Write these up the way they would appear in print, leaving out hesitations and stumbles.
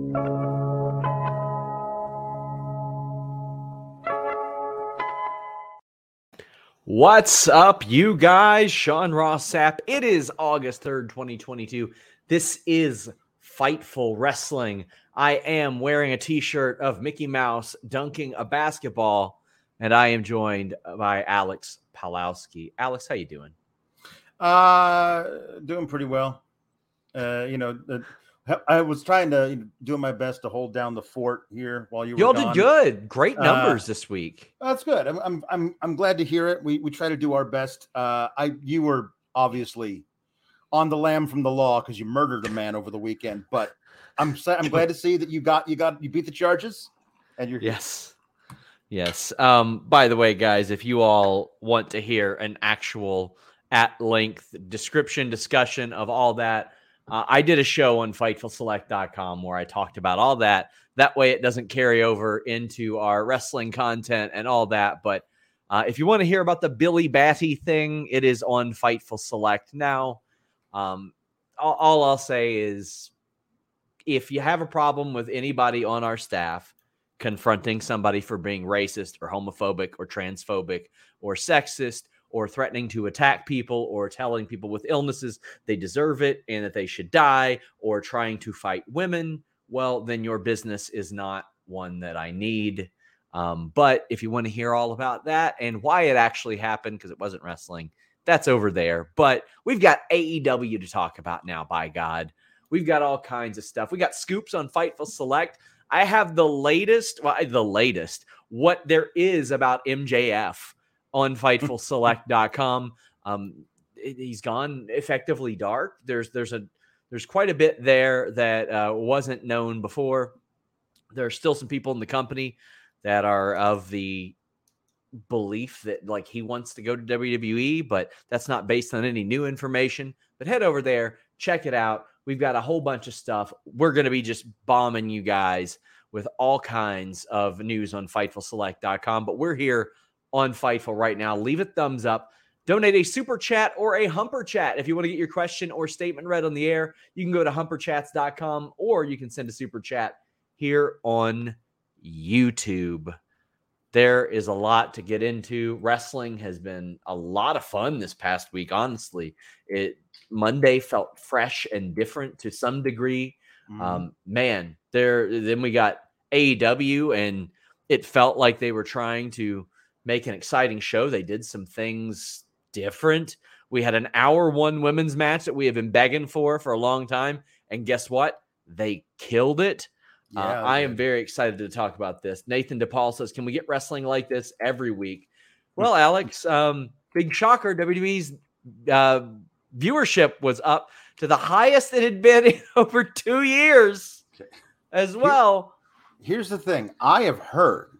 What's up, you guys? Sean Ross Sapp. It is August 3rd, 2022. This is Fightful Wrestling. I am wearing a t-shirt of Mickey Mouse dunking a basketball, and I am joined by Alex Palowski. Alex, how you doing? Doing pretty well. I was trying to do my best to hold down the fort here while you were Y'all gone. did good. Great numbers this week. That's good. I'm glad to hear it. We try to do our best. You were obviously on the lam from the law because you murdered a man over the weekend, but I'm glad to see that you beat the charges and you're Yes. By the way, guys, if you all want to hear an actual at-length description, discussion of all that, I did a show on FightfulSelect.com where I talked about all that. That way it doesn't carry over into our wrestling content and all that. But if you want to hear about the Billy Batty thing, it is on Fightful Select now. All I'll say is if you have a problem with anybody on our staff confronting somebody for being racist or homophobic or transphobic or sexist or threatening to attack people or telling people with illnesses they deserve it and that they should die or trying to fight women, well, then your business is not one that I need. But if you want to hear all about that and why it actually happened, because it wasn't wrestling, that's over there. But we've got AEW to talk about now, by God. We've got all kinds of stuff. We got scoops on Fightful Select. I have the latest, what there is about MJF on FightfulSelect.com. He's gone effectively dark. There's quite a bit there that wasn't known before. There's still some people in the company that are of the belief that like he wants to go to WWE, but that's not based on any new information. But head over there, check it out. We've got a whole bunch of stuff. We're going to be just bombing you guys with all kinds of news on FightfulSelect.com. But we're here on Fightful right now. Leave a thumbs up. Donate a super chat or a humper chat. If you want to get your question or statement read on the air, you can go to humperchats.com or you can send a super chat here on YouTube. There is a lot to get into. Wrestling has been a lot of fun this past week, honestly. Monday felt fresh and different to some degree. Then we got AEW, and it felt like they were trying to make an exciting show. They did some things different. We had an hour one women's match that we have been begging for a long time. And guess what? They killed it. Yeah, I am very excited to talk about this. Nathan DePaul says, can we get wrestling like this every week? Well, Alex, big shocker. WWE's viewership was up to the highest it had been in over 2 years as well. Here's the thing. I have heard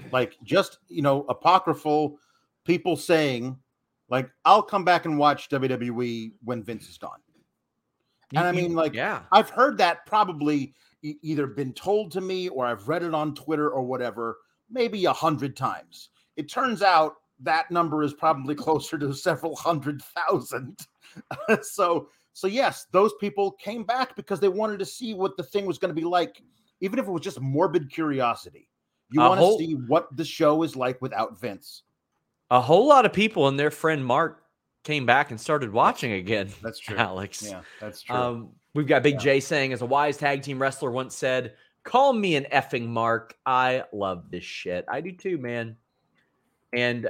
apocryphal people saying I'll come back and watch WWE when Vince is gone. And I've heard that probably either been told to me or I've read it on Twitter or whatever, maybe 100 times. It turns out that number is probably closer to several 100,000. So yes, those people came back because they wanted to see what the thing was going to be like, even if it was just morbid curiosity. You want to see what the show is like without Vince. A whole lot of people and their friend Mark came back and started watching again. That's true, Alex. Yeah, that's true. We've got Big J saying, as a wise tag team wrestler once said, call me an effing Mark. I love this shit. I do too, man. And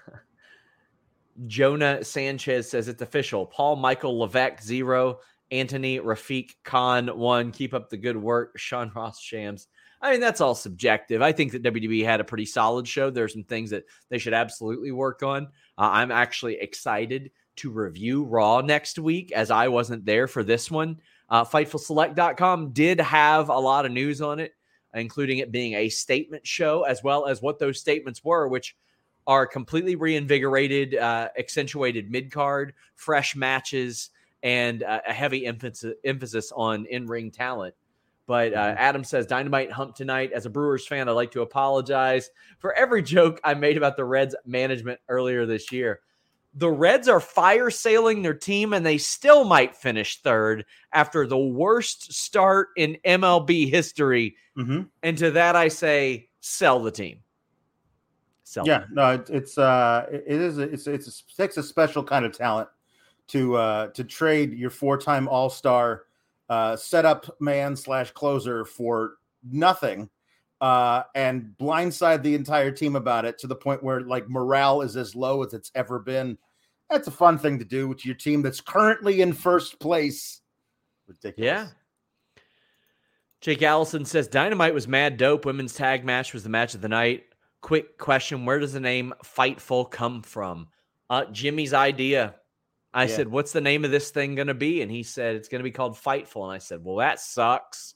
Jonah Sanchez says it's official. Paul Michael Levesque 0, Anthony Rafiq Khan 1. Keep up the good work. Sean Ross Shams. I mean, that's all subjective. I think that WWE had a pretty solid show. There's some things that they should absolutely work on. I'm actually excited to review Raw next week, as I wasn't there for this one. FightfulSelect.com did have a lot of news on it, including it being a statement show, as well as what those statements were, which are completely reinvigorated, accentuated mid-card, fresh matches, and a heavy emphasis on in-ring talent. But Adam says, Dynamite hump tonight. As a Brewers fan, I'd like to apologize for every joke I made about the Reds management earlier this year. The Reds are fire sailing their team, and they still might finish third after the worst start in MLB history. Mm-hmm. And to that, I say, sell the team. No, it takes a special kind of talent to trade your 4-time All-Star setup man / closer for nothing. And blindside the entire team about it to the point where like morale is as low as it's ever been. That's a fun thing to do with your team that's currently in first place. Ridiculous. Yeah. Jake Allison says Dynamite was mad dope. Women's tag match was the match of the night. Quick question. Where does the name Fightful come from? Jimmy's idea. I said, what's the name of this thing going to be? And he said, it's going to be called Fightful. And I said, well, that sucks.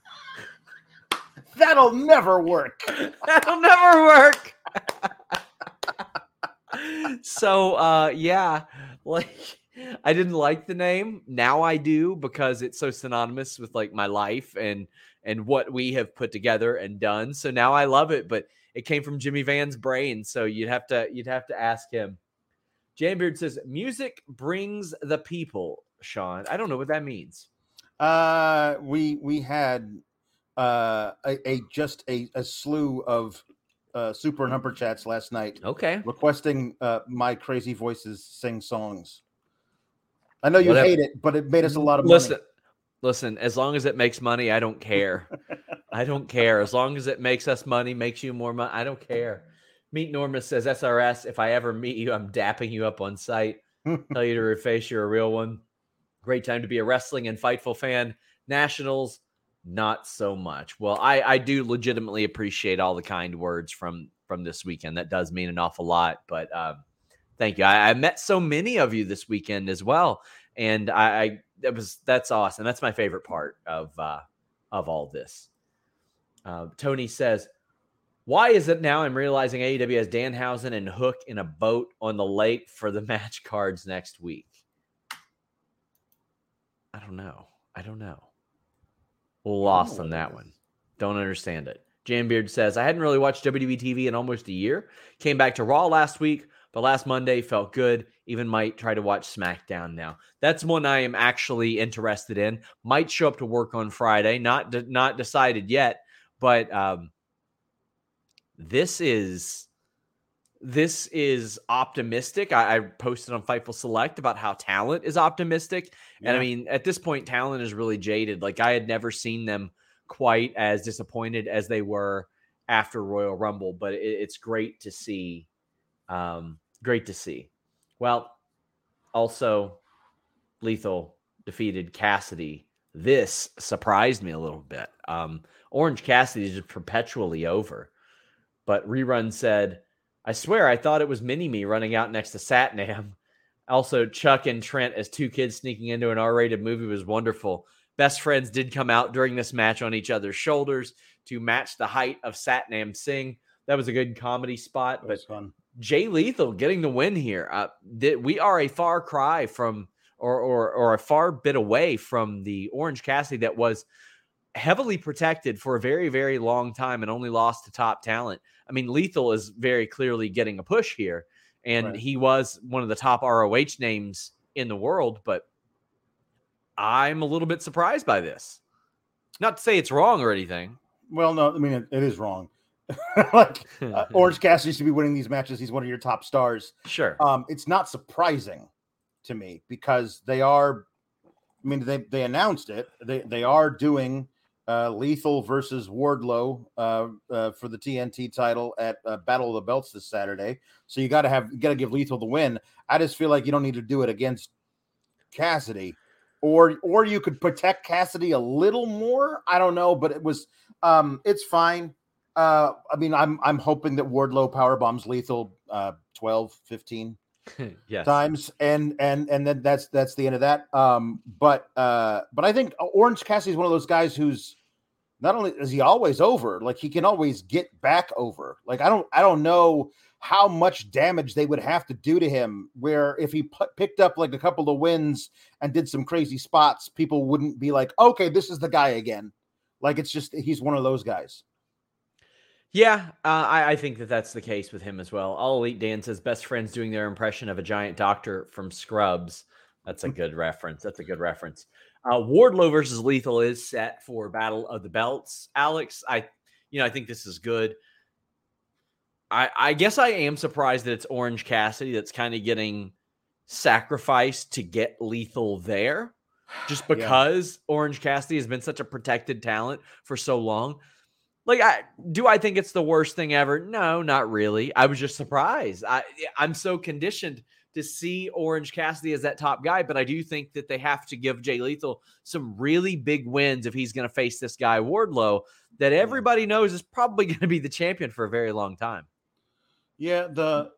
That'll never work. That'll never work. So, yeah, like I didn't like the name. Now I do because it's so synonymous with like my life and what we have put together and done. So now I love it, but it came from Jimmy Van's brain. So you'd have to ask him. Jambeard says music brings the people, Sean. I don't know what that means. We had a slew of Super and Humper chats last night. Okay. Requesting my crazy voices sing songs. I know you hate it, but it made us a lot of money. Listen, as long as it makes money, I don't care. I don't care. As long as it makes us money, makes you more money, I don't care. Meet Norma says, SRS, if I ever meet you, I'm dapping you up on sight. Tell you to your face, you're a real one. Great time to be a wrestling and Fightful fan. Nationals, not so much. Well, I do legitimately appreciate all the kind words from this weekend. That does mean an awful lot, but thank you. I met so many of you this weekend as well, and that's awesome. That's my favorite part of all this. Tony says, why is it now I'm realizing AEW has Danhausen and Hook in a boat on the lake for the match cards next week? I don't know. Lost on that one. Don't understand it. Jambeard says, I hadn't really watched WWE TV in almost a year. Came back to Raw last week, but last Monday felt good. Even might try to watch SmackDown now. That's one I am actually interested in. Might show up to work on Friday. Not decided yet, but this is optimistic. I posted on Fightful Select about how talent is optimistic. Yeah. And I mean, at this point, talent is really jaded. Like I had never seen them quite as disappointed as they were after Royal Rumble, but it's great to see. Great to see. Well, also Lethal defeated Cassidy. This surprised me a little bit. Orange Cassidy is just perpetually over, but Rerun said, I swear I thought it was Mini-Me running out next to Satnam. Also, Chuck and Trent as two kids sneaking into an R-rated movie was wonderful. Best friends did come out during this match on each other's shoulders to match the height of Satnam Singh. That was a good comedy spot. But fun. Jay Lethal getting the win here. We are a far cry from or a far bit away from the Orange Cassidy that was heavily protected for a very, very long time and only lost to top talent. I mean, Lethal is very clearly getting a push here, and he was one of the top ROH names in the world, but I'm a little bit surprised by this. Not to say it's wrong or anything. Well, no, I mean, it is wrong. Orange Cassidy should be winning these matches. He's one of your top stars. Sure. It's not surprising to me because they are, I mean, they announced it. They are doing Lethal versus Wardlow for the TNT title at Battle of the Belts this Saturday. So you got to give Lethal the win. I just feel like you don't need to do it against Cassidy, or you could protect Cassidy a little more. I don't know, but it was it's fine. I mean, I'm hoping that Wardlow powerbombs Lethal 12, 15 yes. times, and then that's the end of that. But I think Orange Cassidy is one of those guys who's not only is he always over, like he can always get back over. Like I don't know how much damage they would have to do to him, where if he picked up like a couple of wins and did some crazy spots, people wouldn't be like, okay, this is the guy again. Like it's just he's one of those guys. Yeah, I think that's the case with him as well. All Elite Dan says best friends doing their impression of a giant doctor from Scrubs. That's a good reference. Wardlow versus Lethal is set for Battle of the Belts. Alex, I think this is good. I guess I am surprised that it's Orange Cassidy that's kind of getting sacrificed to get Lethal there, just because Orange Cassidy has been such a protected talent for so long. Like, do I think it's the worst thing ever? No, not really. I was just surprised. I'm so conditioned to see Orange Cassidy as that top guy, but I do think that they have to give Jay Lethal some really big wins if he's going to face this guy Wardlow that everybody knows is probably going to be the champion for a very long time. Yeah, the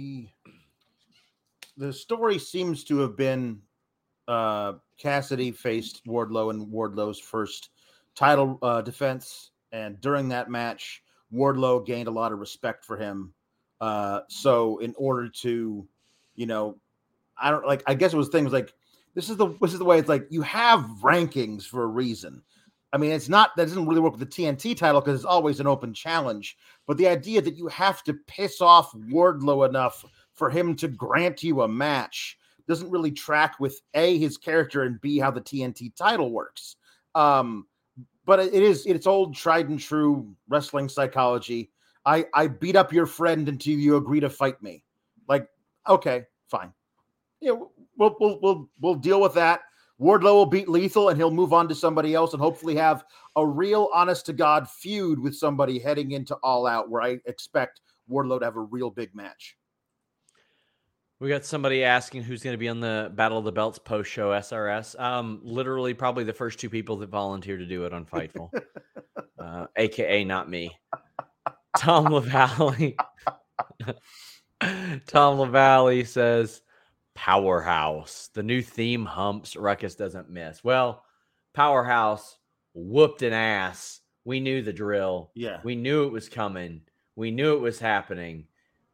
story seems to have been Cassidy faced Wardlow in Wardlow's first title defense. And during that match, Wardlow gained a lot of respect for him. So in order to, I guess it was things like, this is the way it's like, you have rankings for a reason. I mean, that doesn't really work with the TNT title because it's always an open challenge. But the idea that you have to piss off Wardlow enough for him to grant you a match doesn't really track with A, his character, and B, how the TNT title works. But it's old tried and true wrestling psychology. I beat up your friend until you agree to fight me. Like, okay, fine. Yeah, we'll deal with that. Wardlow will beat Lethal and he'll move on to somebody else and hopefully have a real honest to God feud with somebody heading into All Out, where I expect Wardlow to have a real big match. We got somebody asking who's going to be on the Battle of the Belts post-show SRS. Literally probably the first two people that volunteered to do it on Fightful. AKA not me. Tom LaValle. Tom LaValle says, Powerhouse. The new theme humps, Ruckus doesn't miss. Well, Powerhouse whooped an ass. We knew the drill. Yeah. We knew it was coming. We knew it was happening.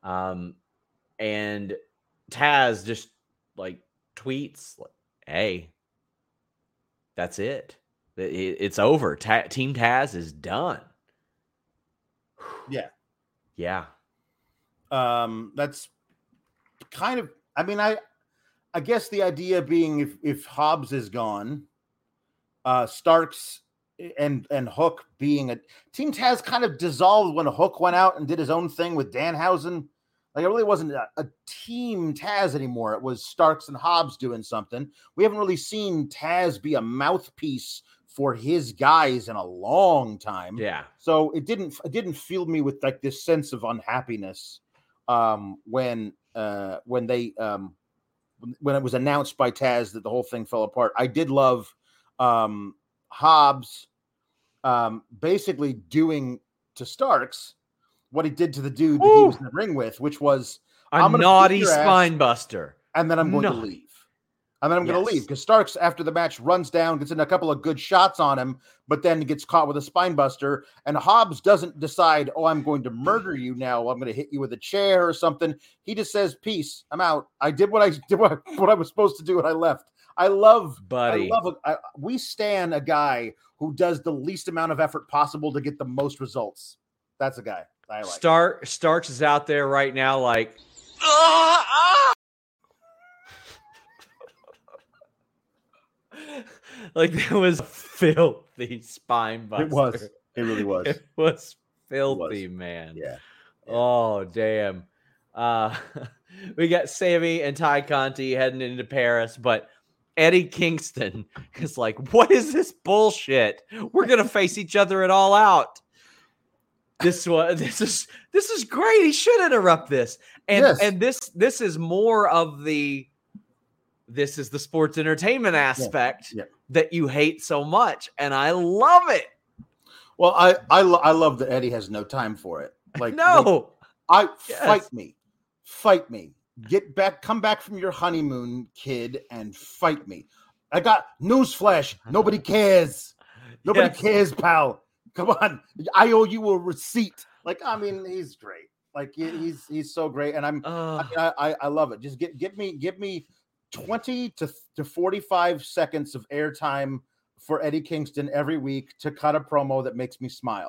And Taz just like tweets, like, hey, that's it. It's over. Team Taz is done. Yeah. Yeah. That's kind of, I mean, I guess the idea being if Hobbs is gone, Starks and Hook being a Team Taz kind of dissolved when Hook went out and did his own thing with Danhausen. Like, it really wasn't a Team Taz anymore. It was Starks and Hobbs doing something. We haven't really seen Taz be a mouthpiece for his guys in a long time. Yeah. So it didn't fill me with like this sense of unhappiness when it was announced by Taz that the whole thing fell apart. I did love Hobbs basically doing to Starks what he did to the dude that he was in the ring with, which was a naughty spine buster. And then I'm going to leave. And then I'm going to leave because Starks, after the match, runs down, gets in a couple of good shots on him, but then gets caught with a spine buster. And Hobbs doesn't decide, oh, I'm going to murder you now. I'm going to hit you with a chair or something. He just says, peace, I'm out. I did what I was supposed to do and I left. We stand a guy who does the least amount of effort possible to get the most results. That's a guy I like. Starks is out there right now like, like there was filthy spine buster. It was. It really was. It was filthy, man. Yeah. Oh, damn. We got Sammy and Ty Conti heading into Paris, but Eddie Kingston is like, what is this bullshit? We're going to face each other at All Out. This is great. He should interrupt this. And this is more of the sports entertainment aspect that you hate so much, and I love it. Well, I love that Eddie has no time for it. Like, no, fight me. Come back from your honeymoon, kid, and fight me. I got newsflash. Nobody cares. Nobody cares, pal. Come on. I owe you a receipt. Like, I mean, he's great. Like, he's so great, and I love it. Just give me 20 to 45 seconds of airtime for Eddie Kingston every week to cut a promo that makes me smile.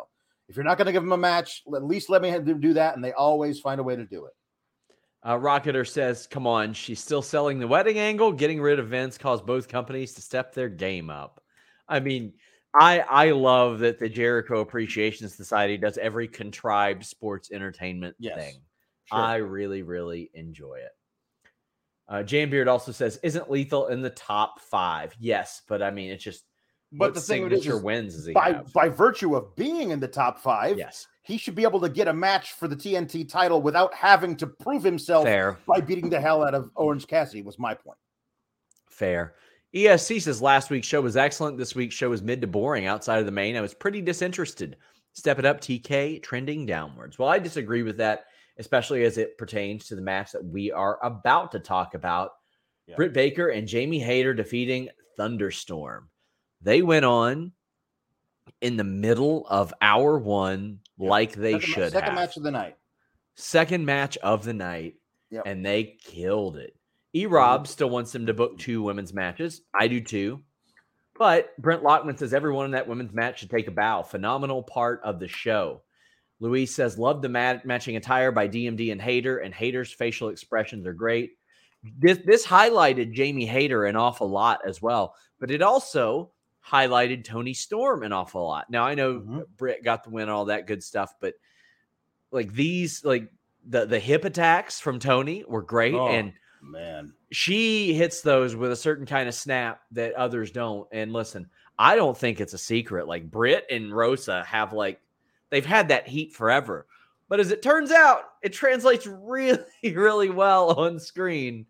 If you're not going to give them a match, at least let me have them do that. And they always find a way to do it. Rocketer says, come on, she's still selling the wedding angle. Getting rid of Vince caused both companies to step their game up. I mean, I love that the Jericho Appreciation Society does every contrived sports entertainment thing. Sure. I really, really enjoy it. Jambeard also says, isn't Lethal in the top 5? Yes, but I mean, it's just but the signature wins is he by virtue of being in the top 5. Yes, he should be able to get a match for the TNT title without having to prove himself by beating the hell out of Orange Cassidy. Was my point. Fair. ESC says last week's show was excellent. This week's show was mid to boring outside of the main. I was pretty disinterested. Step it up, TK, trending downwards. Well, I disagree with that, especially as it pertains to the match that we are about to talk about. Yeah. Britt Baker and Jamie Hayter defeating Thunderstorm. They went on in the middle of hour 1 like they should have. Second match of the night. Second match of the night, and they killed it. E-Rob still wants them to book 2 women's matches. I do too. But Brent Lockman says everyone in that women's match should take a bow. Phenomenal part of the show. Luis says, love the matching attire by DMD and Hayter, and Hayter's facial expressions are great. This highlighted Jamie Hayter an awful lot as well, but it also highlighted Toni Storm an awful lot. Now, I know Britt got the win, all that good stuff, but like these, like the hip attacks from Toni were great. And man, she hits those with a certain kind of snap that others don't. And listen, I don't think it's a secret. Like Britt and Rosa have they've had that heat forever. But as it turns out, it translates really, really well on screen.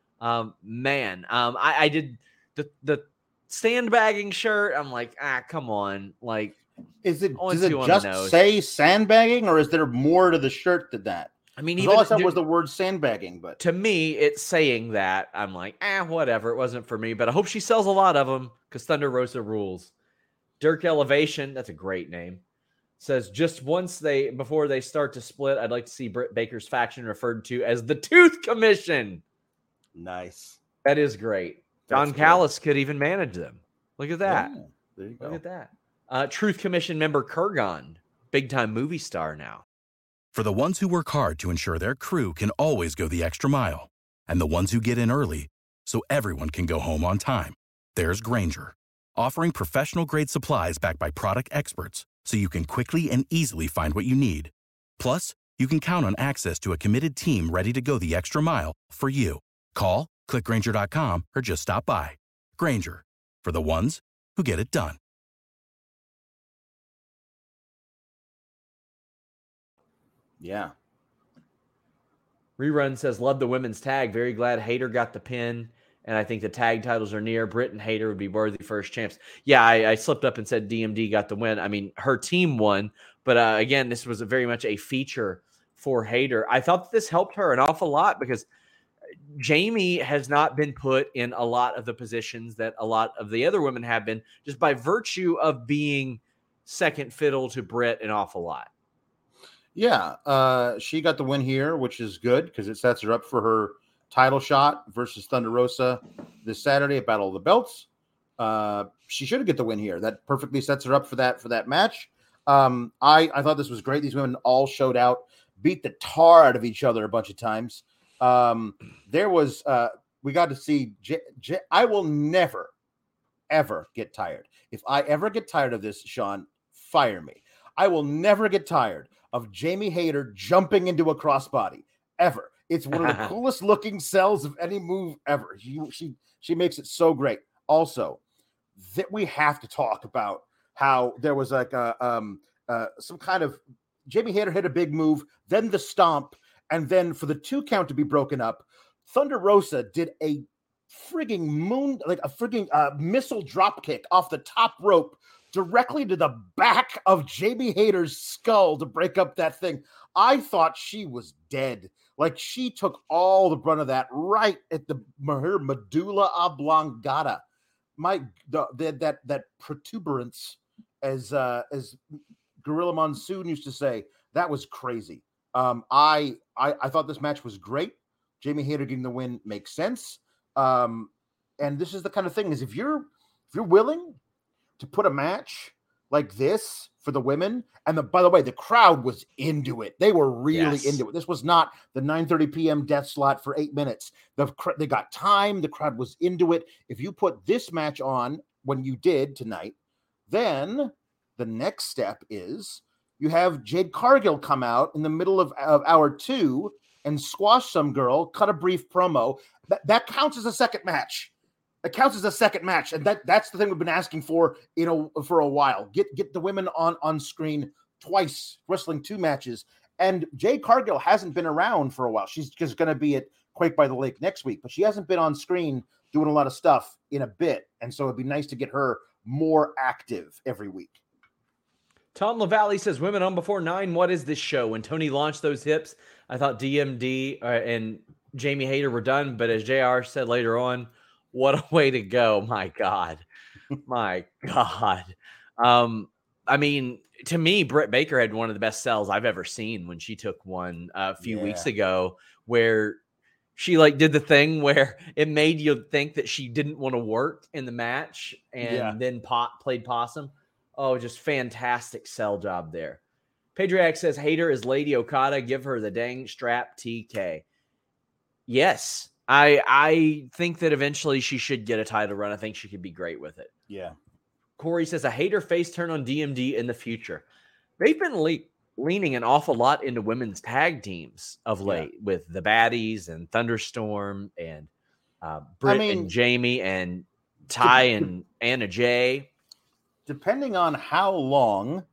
I did the sandbagging shirt. I'm like, come on. Like, does it just say sandbagging, or is there more to the shirt than that? I mean, even all I said was the word sandbagging, but to me, it's saying that. I'm like, whatever. It wasn't for me, but I hope she sells a lot of them because Thunder Rosa rules. Dirk Elevation, that's a great name. Says just before they start to split, I'd like to see Britt Baker's faction referred to as the Tooth Commission. Nice. That is great. Don Callis could even manage them. Look at that. Yeah, there you go. Look at that. Truth Commission member Kurgan, big time movie star now. For the ones who work hard to ensure their crew can always go the extra mile, and the ones who get in early so everyone can go home on time, there's Grainger, offering professional-grade supplies backed by product experts so you can quickly and easily find what you need. Plus, you can count on access to a committed team ready to go the extra mile for you. Call, click Grainger.com, or just stop by. Grainger, for the ones who get it done. Yeah. Rerun says, love the women's tag. Very glad Hayter got the pin. And I think the tag titles are near. Britt and Hayter would be worthy first champs. Yeah, I slipped up and said DMD got the win. I mean, her team won. But again, this was very much a feature for Hayter. I thought that this helped her an awful lot because Jamie has not been put in a lot of the positions that a lot of the other women have been, just by virtue of being second fiddle to Britt an awful lot. Yeah, she got the win here, which is good because it sets her up for her title shot versus Thunder Rosa this Saturday at Battle of the Belts. She should get the win here. That perfectly sets her up for that match. I thought this was great. These women all showed out, beat the tar out of each other a bunch of times. There was we got to see. I will never, ever get tired. If I ever get tired of this, Sean, fire me. I will never get tired of Jamie Hayter jumping into a crossbody ever. It's one of the coolest looking sells of any move ever. She makes it so great. Also, that we have to talk about how there was like some kind of Jamie Hayter hit a big move, then the stomp, and then for the 2 count to be broken up, Thunder Rosa did a frigging missile drop kick off the top rope directly to the back of Jamie Hayter's skull to break up that thing. I thought she was dead. Like she took all the brunt of that right at her medulla oblongata. That protuberance, as Gorilla Monsoon used to say, that was crazy. I thought this match was great. Jamie Hayter getting the win makes sense. And this is the kind of thing is if you're willing to put a match like this for the women. And by the way, the crowd was into it. They were really into it. This was not the 9:30 p.m. death slot for 8 minutes. They got time. The crowd was into it. If you put this match on when you did tonight, then the next step is you have Jade Cargill come out in the middle of hour 2 and squash some girl, cut a brief promo. That counts as a second match. It counts as a second match, and that's the thing we've been asking for, for a while. Get the women on screen twice, wrestling 2 matches. And Jade Cargill hasn't been around for a while. She's just going to be at Quake by the Lake next week, but she hasn't been on screen doing a lot of stuff in a bit, and so it'd be nice to get her more active every week. Tom LaValle says, women on before 9. What is this show? When Tony launched those hips, I thought DMD and Jamie Hayter were done, but as JR said later on, what a way to go. My God. My God. I mean, to me, Britt Baker had one of the best sells I've ever seen when she took one a few weeks ago, where she did the thing where it made you think that she didn't want to work in the match and then played possum. Oh, just fantastic sell job there. Pedriac says, Hayter is Lady Okada. Give her the dang strap, TK. Yes. I think that eventually she should get a title run. I think she could be great with it. Yeah. Corey says, a Hayter face turn on DMD in the future. They've been leaning an awful lot into women's tag teams of late with the Baddies and Thunderstorm and Britt and Jamie and Ty and Anna Jay. Depending on how long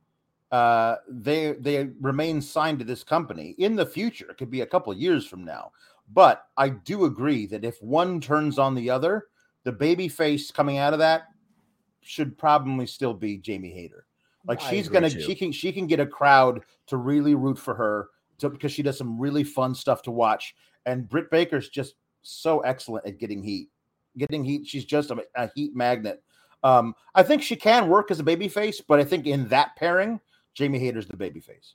they remain signed to this company in the future, it could be a couple of years from now. But I do agree that if one turns on the other, the baby face coming out of that should probably still be Jamie Hayter. She can get a crowd to really root for her because she does some really fun stuff to watch. And Britt Baker's just so excellent at getting heat. She's just a heat magnet. I think she can work as a baby face, but I think in that pairing, Jamie Hayter's the baby face.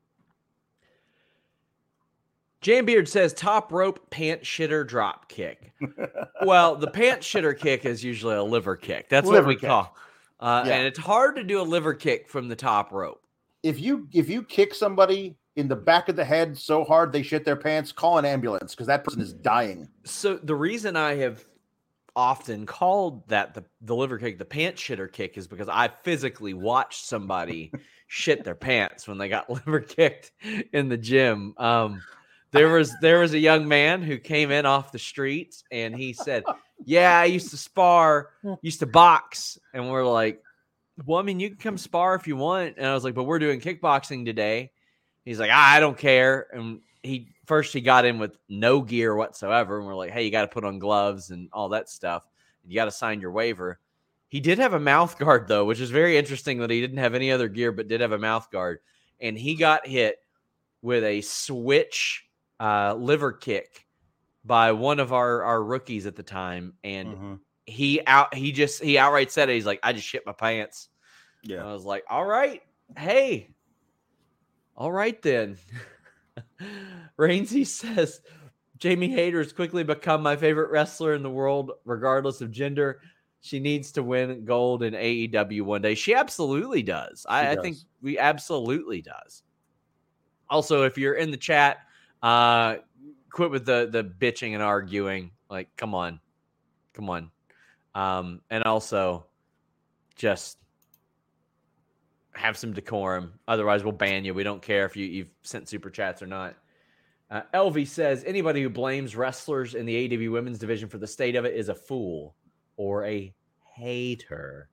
Jan Beard says, top rope pant shitter drop kick. Well, the pant shitter kick is usually a liver kick. That's what we call. And it's hard to do a liver kick from the top rope. If you kick somebody in the back of the head so hard they shit their pants, call an ambulance because that person is dying. So the reason I have often called that the liver kick, the pant shitter kick, is because I physically watched somebody shit their pants when they got liver kicked in the gym. There was a young man who came in off the streets and he said, yeah, I used to box. And we're like, well, I mean, you can come spar if you want. And I was like, but we're doing kickboxing today. He's like, I don't care. And he got in with no gear whatsoever. And we're like, hey, you got to put on gloves and all that stuff. You got to sign your waiver. He did have a mouth guard though, which is very interesting that he didn't have any other gear, but did have a mouth guard. And he got hit with a switch liver kick by one of our rookies at the time, and he outright said it. He's like, I just shit my pants. Yeah, and I was like, all right, hey, all right then. Rainsy says, Jamie Hayter has quickly become my favorite wrestler in the world, regardless of gender. She needs to win gold in AEW one day. She absolutely does. I think we absolutely does. Also, if you're in the chat, quit with the bitching and arguing. Like, come on. And also just have some decorum. Otherwise we'll ban you. We don't care if you've sent super chats or not. LV says, anybody who blames wrestlers in the AEW women's division for the state of it is a fool or a hater.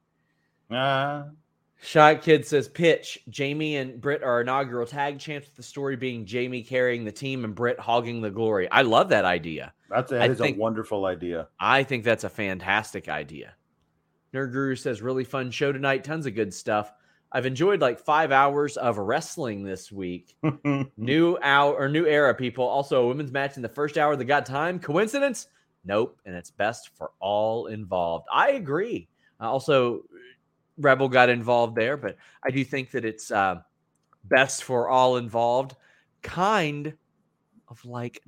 Shot Kid says, pitch. Jamie and Britt are inaugural tag champs, with the story being Jamie carrying the team and Britt hogging the glory. I love that idea. That is a wonderful idea. I think that's a fantastic idea. Nerd Guru says, really fun show tonight. Tons of good stuff. I've enjoyed 5 hours of wrestling this week. New era, people. Also, a women's match in the first hour that got time. Coincidence? Nope. And it's best for all involved. I agree. Also, Rebel got involved there, but I do think that it's best for all involved, kind of like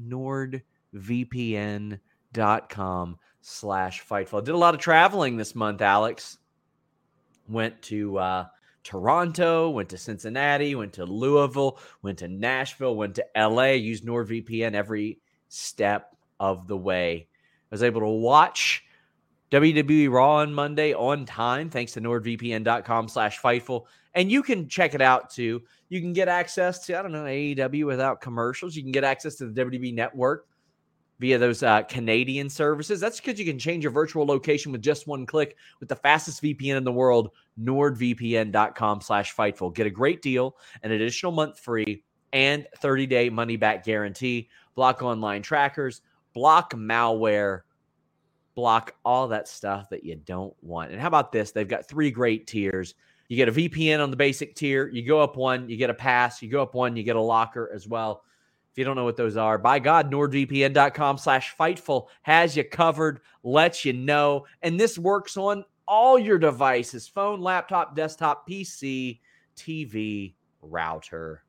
NordVPN.com/Fightful. I did a lot of traveling this month, Alex. Went to Toronto, went to Cincinnati, went to Louisville, went to Nashville, went to LA, used NordVPN every step of the way. I was able to watch WWE Raw on Monday on time, thanks to NordVPN.com/Fightful. And you can check it out too. You can get access to, AEW without commercials. You can get access to the WWE Network via those Canadian services. That's because you can change your virtual location with just one click with the fastest VPN in the world, NordVPN.com/Fightful. Get a great deal, an additional month free, and 30-day money-back guarantee. Block online trackers, block malware, block all that stuff that you don't want. And how about this? They've got 3 great tiers. You get a VPN on the basic tier. You go up one, you get a pass. You go up one, you get a locker as well. If you don't know what those are, by God, NordVPN.com/Fightful has you covered, lets you know. And this works on all your devices: phone, laptop, desktop, PC, TV, router.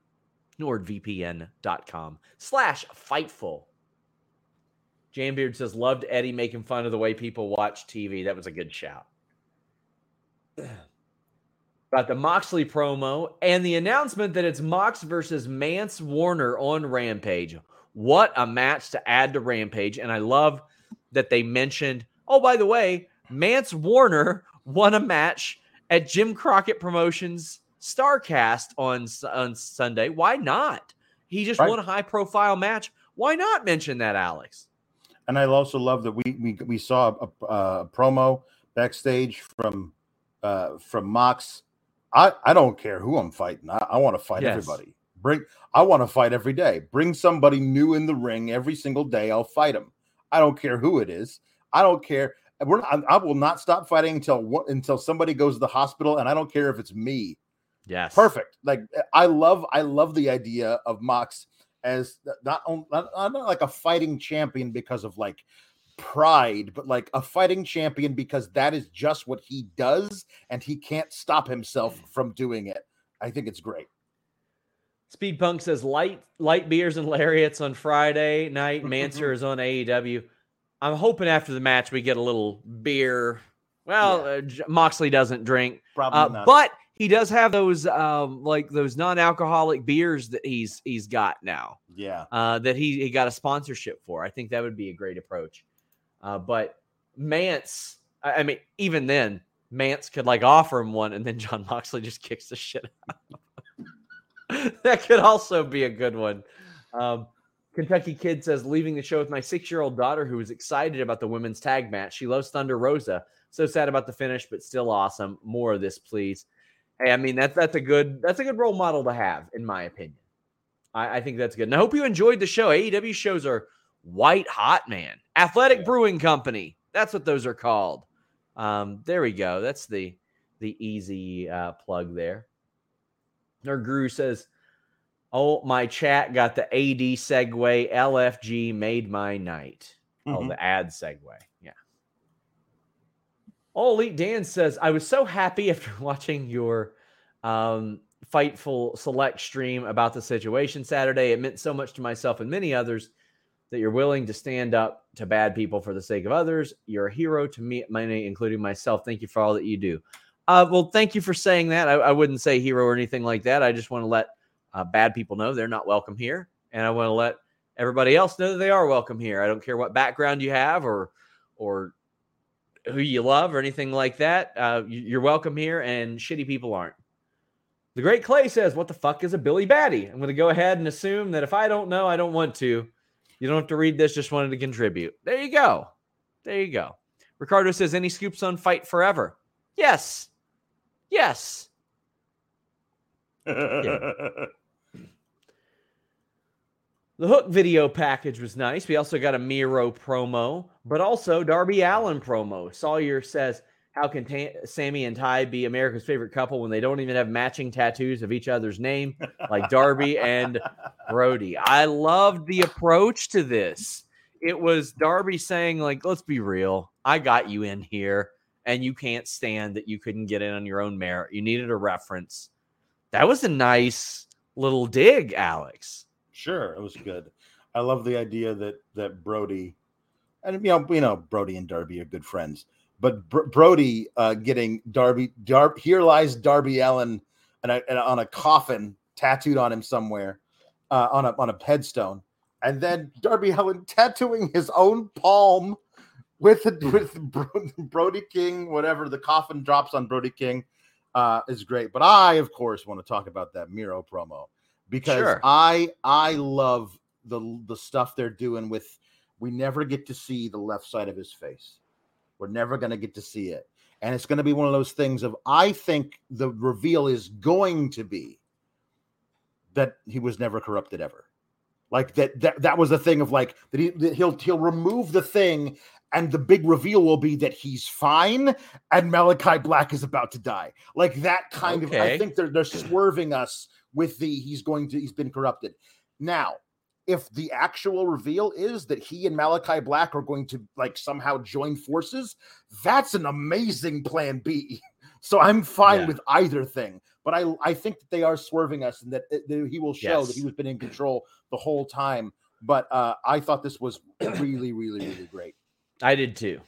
NordVPN.com/Fightful. Jambeard says, loved Eddie making fun of the way people watch TV. That was a good shout. About the Moxley promo and the announcement that it's Mox versus Mance Warner on Rampage. What a match to add to Rampage. And I love that they mentioned, oh, by the way, Mance Warner won a match at Jim Crockett Promotions StarCast on Sunday. Why not? He just won a high-profile match. Why not mention that, Alex? And I also love that we saw a promo backstage from Mox. I don't care who I'm fighting. I want to fight everybody. I want to fight every day. Bring somebody new in the ring every single day. I'll fight them. I don't care who it is. I don't care. I will not stop fighting until somebody goes to the hospital, and I don't care if it's me. Yes, perfect. Like I love the idea of Mox as not like a fighting champion because of like pride, but like a fighting champion because that is just what he does, and he can't stop himself from doing it. I think it's great. Speed Punk says light beers and lariats on Friday night. Mansour is on AEW. I'm hoping after the match we get a little beer. Well, Moxley doesn't drink, probably not. But he does have those like those non-alcoholic beers that he's got now. Yeah, that he got a sponsorship for. I think that would be a great approach. But Mance, I mean, even then, Mance could like offer him one, and then John Moxley just kicks the shit out of him. That could also be a good one. Kentucky Kid says, leaving the show with my 6-year-old daughter who was excited about the women's tag match. She loves Thunder Rosa. So sad about the finish, but still awesome. More of this, please. Hey, I mean, that's a good role model to have, in my opinion. I think that's good. And I hope you enjoyed the show. AEW shows are white hot, man. Athletic Brewing Company. That's what those are called. There we go. That's the easy plug there. Nerd Guru says, oh, my chat got the AD segue. LFG made my night. Mm-hmm. Oh, the ad segue. Yeah. Oh, Elite Dan says, I was so happy after watching your Fightful Select stream about the situation Saturday. It meant so much to myself and many others that you're willing to stand up to bad people for the sake of others. You're a hero to me, many, including myself. Thank you for all that you do. Well, thank you for saying that. I wouldn't say hero or anything like that. I just want to let bad people know they're not welcome here. And I want to let everybody else know that they are welcome here. I don't care what background you have or who you love or anything like that. You're welcome here, and shitty people aren't. The Great Clay says, what the fuck is a Billy Baddie? I'm going to go ahead and assume that if I don't know, I don't want to. You don't have to read this, just wanted to contribute. There you go. There you go. Ricardo says, any scoops on Fight Forever? Yes. Yes. Yeah. The Hook video package was nice. We also got a Miro promo, but also Darby Allin promo. Sawyer says, how can Sammy and Ty be America's favorite couple when they don't even have matching tattoos of each other's name, like Darby and Brody? I loved the approach to this. It was Darby saying, like, let's be real. I got you in here, and you can't stand that you couldn't get in on your own merit. You needed a reference. That was a nice little dig, Alex. Sure, it was good. I love the idea that Brody, and you know, Brody and Darby are good friends, But Brody getting here lies Darby Allin and on a coffin tattooed on him somewhere on a headstone, and then Darby Allin tattooing his own palm with Brody King, whatever the coffin drops on Brody King is great. But I, of course, want to talk about that Miro promo because I love the stuff they're doing with. We never get to see the left side of his face. We're never going to get to see it. And it's going to be one of those things of, I think the reveal is going to be that he was never corrupted ever. Like that was the thing of like, that he'll remove the thing and the big reveal will be that he's fine and Malachi Black is about to die. Like that kind of, I think they're swerving us with he's been corrupted. Now, if the actual reveal is that he and Malachi Black are going to like somehow join forces, that's an amazing plan B. So I'm fine with either thing, but I think that they are swerving us and that he will show that he was been in control the whole time. But I thought this was really, really, really great. I did too.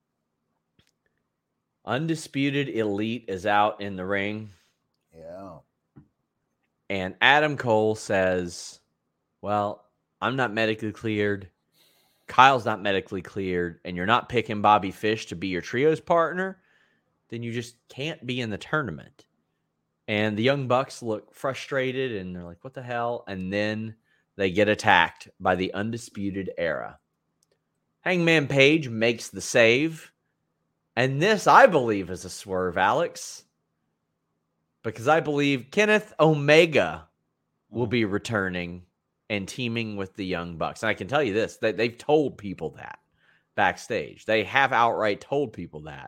Undisputed Elite is out in the ring. Yeah. And Adam Cole says, well, I'm not medically cleared. Kyle's not medically cleared. And you're not picking Bobby Fish to be your trios partner. Then you just can't be in the tournament. And the Young Bucks look frustrated and they're like, what the hell? And then they get attacked by the Undisputed Era. Hangman Page makes the save. And this, I believe, is a swerve, Alex. Because I believe Kenneth Omega will be returning and teaming with the Young Bucks. And I can tell you this, they've told people that backstage. They have outright told people that.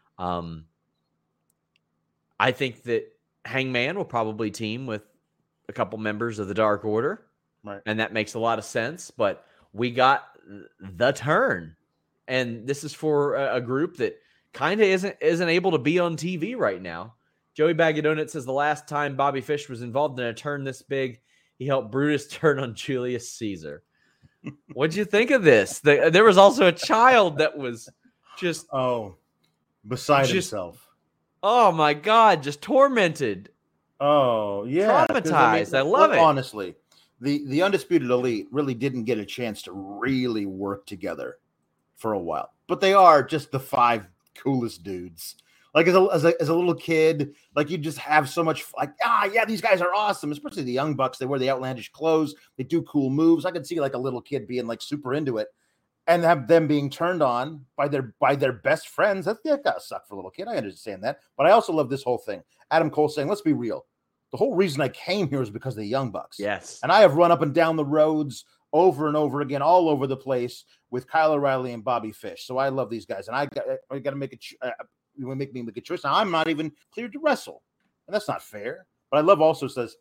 I think that Hangman will probably team with a couple members of the Dark Order. Right. And that makes a lot of sense. But we got the turn. And this is for a group that kind of isn't able to be on TV right now. Joey Bag of Donuts says the last time Bobby Fish was involved in a turn this big, he helped Brutus turn on Julius Caesar. What'd you think of this? There was also a child that was just beside himself. Oh my God, just tormented. Oh yeah, traumatized. I love it. Honestly, the Undisputed Elite really didn't get a chance to really work together for a while, but they are just the 5 coolest dudes. Like as a little kid, like you just have so much like, these guys are awesome, especially the Young Bucks. They wear the outlandish clothes. They do cool moves. I could see like a little kid being like super into it and have them being turned on by their best friends. That gotta suck for a little kid. I understand that. But I also love this whole thing. Adam Cole saying, let's be real. The whole reason I came here is because of the Young Bucks. Yes. And I have run up and down the roads over and over again, all over the place with Kyle O'Reilly and Bobby Fish. So I love these guys. And I got to make you want to make me make a choice. Now I'm not even cleared to wrestle, and that's not fair. But I love also says,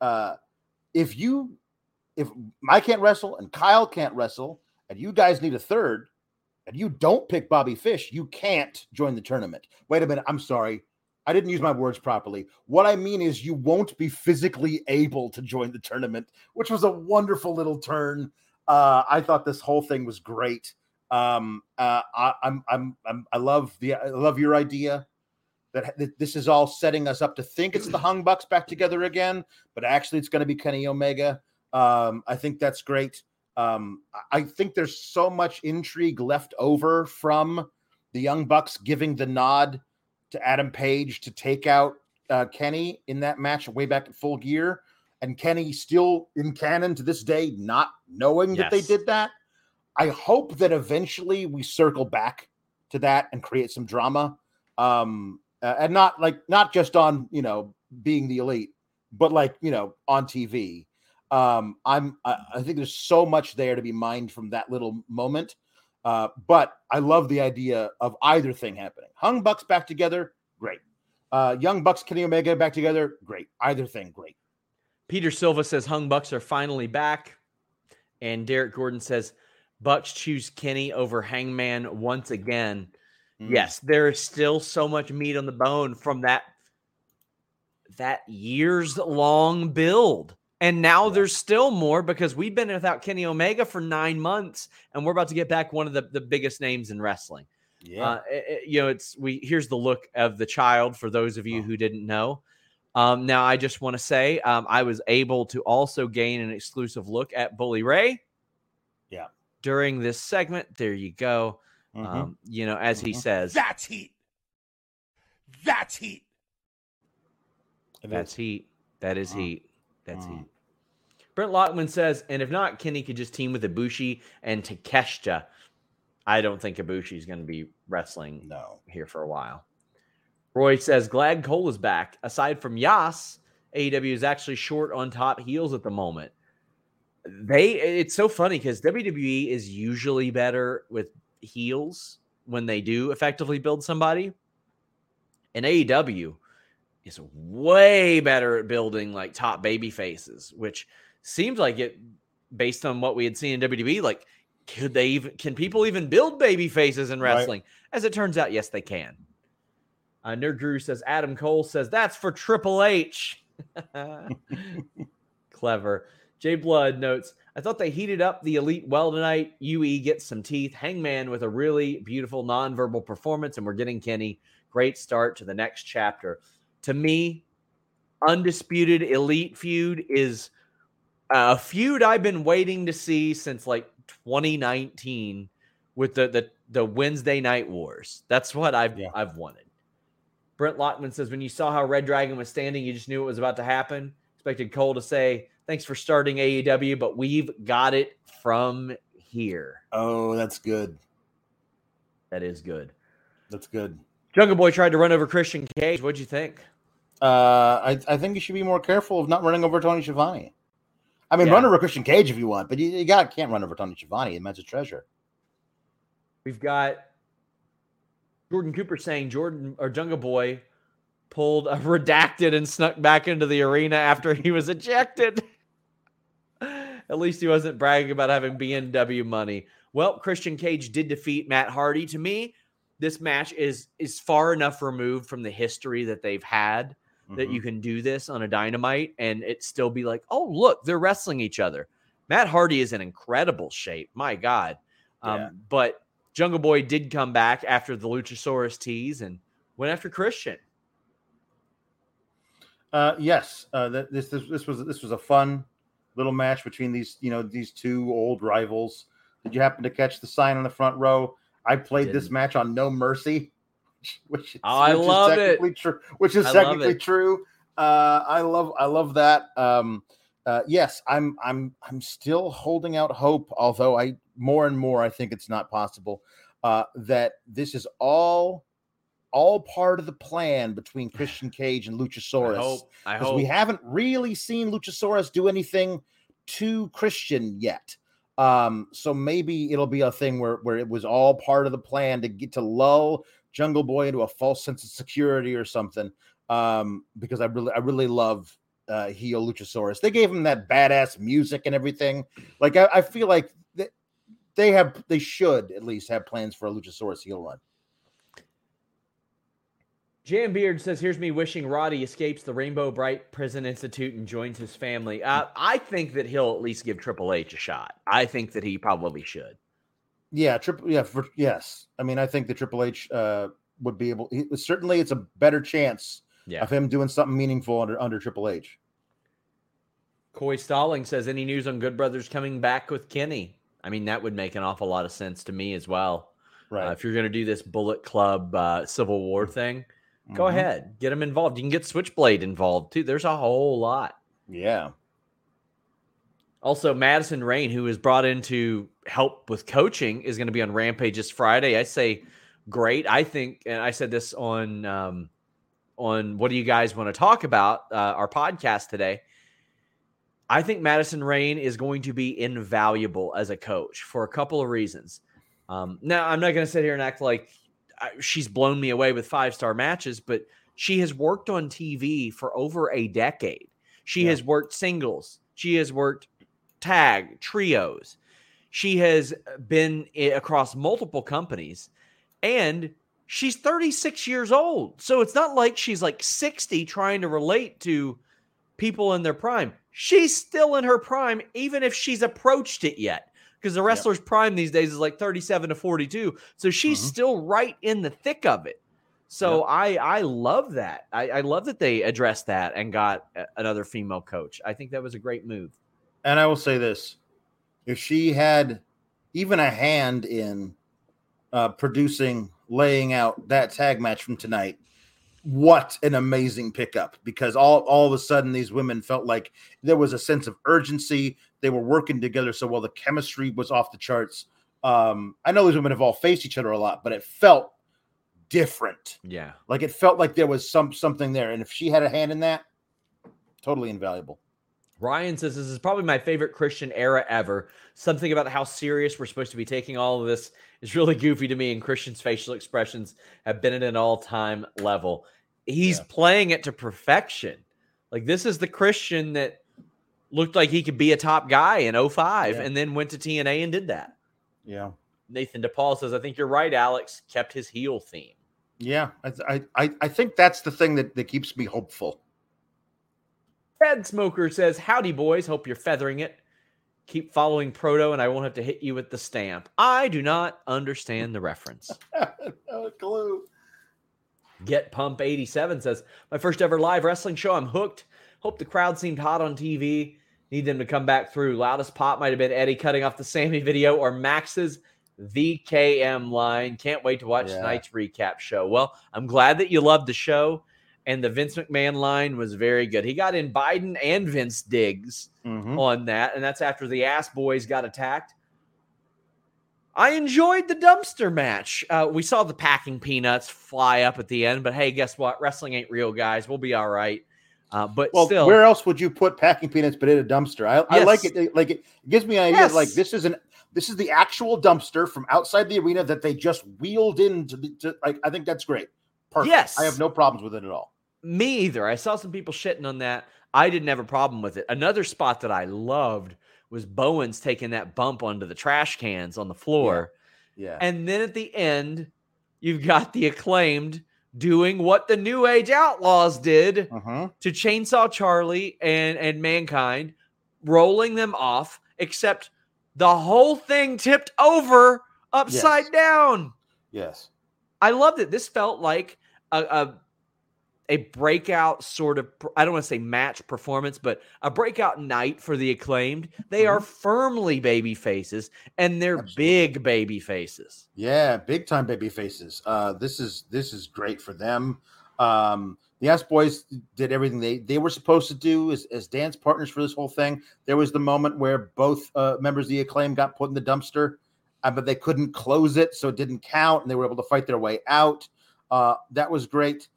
if I can't wrestle and Kyle can't wrestle, and you guys need a third, and you don't pick Bobby Fish, you can't join the tournament. Wait a minute, I'm sorry, I didn't use my words properly. What I mean is, you won't be physically able to join the tournament, which was a wonderful little turn. I thought this whole thing was great. I love your idea that this is all setting us up to think it's the Young Bucks back together again, but actually it's going to be Kenny Omega. I think that's great. I think there's so much intrigue left over from the Young Bucks giving the nod to Adam Page to take out Kenny in that match way back at Full Gear, and Kenny still in canon to this day, not knowing that they did that. I hope that eventually we circle back to that and create some drama, and not just on being the Elite, but on TV. I think there's so much there to be mined from that little moment. But I love the idea of either thing happening. Young Bucks back together, great. Young Bucks, Kenny Omega back together, great. Either thing, great. Peter Silva says Young Bucks are finally back, and Derek Gordon says Bucks choose Kenny over Hangman once again. Yes, there is still so much meat on the bone from that years-long build. And now there's still more because we've been without Kenny Omega for 9 months, and we're about to get back one of the biggest names in wrestling. Yeah. Here's the look of the child for those of you who didn't know. Now, I just want to say I was able to also gain an exclusive look at Bully Ray. Yeah. During this segment. There you go. As he says, that's heat. That's heat. That's heat. That is heat. That's heat. Brent Lockman says, and if not, Kenny could just team with Ibushi and Takeshita. I don't think Ibushi is going to be wrestling here for a while. Roy says, glad Cole is back. Aside from Yas, AEW is actually short on top heels at the moment. It's so funny because WWE is usually better with heels when they do effectively build somebody. And AEW is way better at building like top baby faces, which seems like it based on what we had seen in WWE. Like, can people even build baby faces in wrestling? Right. As it turns out, yes, they can. Nerd Drew says, Adam Cole says, that's for Triple H. Clever. Jay Blood notes, I thought they heated up the Elite well tonight. UE gets some teeth. Hangman with a really beautiful nonverbal performance, and we're getting Kenny. Great start to the next chapter. To me, Undisputed Elite feud is a feud I've been waiting to see since like 2019 with the Wednesday Night Wars. That's what I've wanted. Brent Lockman says, when you saw how Red Dragon was standing, you just knew it was about to happen. Expected Cole to say, thanks for starting AEW, but we've got it from here. Oh, that's good. That is good. That's good. Jungle Boy tried to run over Christian Cage. What'd you think? I think you should be more careful of not running over Tony Schiavone. I mean, run over Christian Cage if you want, but you can't run over Tony Schiavone. The man's a treasure. We've got Jordan Cooper saying Jungle Boy pulled a redacted and snuck back into the arena after he was ejected. At least he wasn't bragging about having BMW money. Well, Christian Cage did defeat Matt Hardy. To me, this match is far enough removed from the history that they've had that you can do this on a Dynamite and it still be like, oh, look, they're wrestling each other. Matt Hardy is in incredible shape. My God. But Jungle Boy did come back after the Luchasaurus tease and went after Christian. Yes. This was a fun little match between these two old rivals. Did you happen to catch the sign on the front row? I played this match on No Mercy, which is technically true. I love that. Yes, I'm still holding out hope, although I more and more I think it's not possible. That this is all part of the plan between Christian Cage and Luchasaurus. I hope. We haven't really seen Luchasaurus do anything to Christian yet. So maybe it'll be a thing where it was all part of the plan to get to lull Jungle Boy into a false sense of security or something. Because I really love heel Luchasaurus. They gave him that badass music and everything. Like I feel like they should at least have plans for a Luchasaurus heel run. Jan Beard says, here's me wishing Roddy escapes the Rainbow Bright Prison Institute and joins his family. I think that he'll at least give Triple H a shot. I think that he probably should. Yeah, yes. I mean, I think that Triple H would be able. Certainly, it's a better chance of him doing something meaningful under Triple H. Coy Stalling says, any news on Good Brothers coming back with Kenny? I mean, that would make an awful lot of sense to me as well. Right. If you're going to do this Bullet Club Civil War thing, go ahead. Get them involved. You can get Switchblade involved, too. There's a whole lot. Yeah. Also, Madison Rayne, who is brought in to help with coaching, is going to be on Rampage this Friday. I say great. I think, and I said this on What Do You Guys Want to Talk About, our podcast today. I think Madison Rayne is going to be invaluable as a coach for a couple of reasons. Now, I'm not going to sit here and act like she's blown me away with 5-star matches, but she has worked on TV for over a decade. She has worked singles. She has worked tag, trios. She has been across multiple companies, and she's 36 years old. So it's not like she's like 60 trying to relate to people in their prime. She's still in her prime, even if she's approached it yet. because the wrestler's prime these days is like 37 to 42. So she's still right in the thick of it. So I love that. I love that they addressed that and got another female coach. I think that was a great move. And I will say this. If she had even a hand in producing, laying out that tag match from tonight, what an amazing pickup, because all of a sudden these women felt like there was a sense of urgency. They were working together so well. The chemistry was off the charts. I know these women have all faced each other a lot, but it felt different. Yeah. Like it felt like there was something there. And if she had a hand in that, totally invaluable. Ryan says, this is probably my favorite Christian era ever. Something about how serious we're supposed to be taking all of this is really goofy to me, and Christian's facial expressions have been at an all-time level. He's playing it to perfection. Like, this is the Christian that looked like he could be a top guy in 05 and then went to TNA and did that. Yeah. Nathan DePaul says, I think you're right, Alex. Kept his heel theme. Yeah, I think that's the thing that keeps me hopeful. Red Smoker says, howdy, boys. Hope you're feathering it. Keep following Proto, and I won't have to hit you with the stamp. I do not understand the reference. No clue. Get Pump 87 says, my first ever live wrestling show. I'm hooked. Hope the crowd seemed hot on TV. Need them to come back through. Loudest pop might have been Eddie cutting off the Sammy video or Max's VKM line. Can't wait to watch tonight's recap show. Well, I'm glad that you loved the show. And the Vince McMahon line was very good. He got in Biden and Vince digs on that. And that's after the Ass Boys got attacked. I enjoyed the dumpster match. We saw the packing peanuts fly up at the end. But hey, guess what? Wrestling ain't real, guys. We'll be all right. But still, where else would you put packing peanuts but in a dumpster? I like it. Like, it gives me an idea. Like, this is the actual dumpster from outside the arena that they just wheeled into. Like, I think that's great. Perfect. Yes. I have no problems with it at all. Me either. I saw some people shitting on that. I didn't have a problem with it. Another spot that I loved was Bowens taking that bump onto the trash cans on the floor. Yeah. And then at the end, you've got the Acclaimed doing what the New Age Outlaws did to Chainsaw Charlie and Mankind, rolling them off, except the whole thing tipped over upside down. Yes. I loved it. This felt like a breakout sort of, I don't want to say match performance, but a breakout night for the Acclaimed. They are firmly baby faces, and they're big baby faces. Yeah, big time baby faces. This is great for them. The Ass Boys did everything they were supposed to do as dance partners for this whole thing. There was the moment where both members of the Acclaim got put in the dumpster, but they couldn't close it, so it didn't count, and they were able to fight their way out. That was great.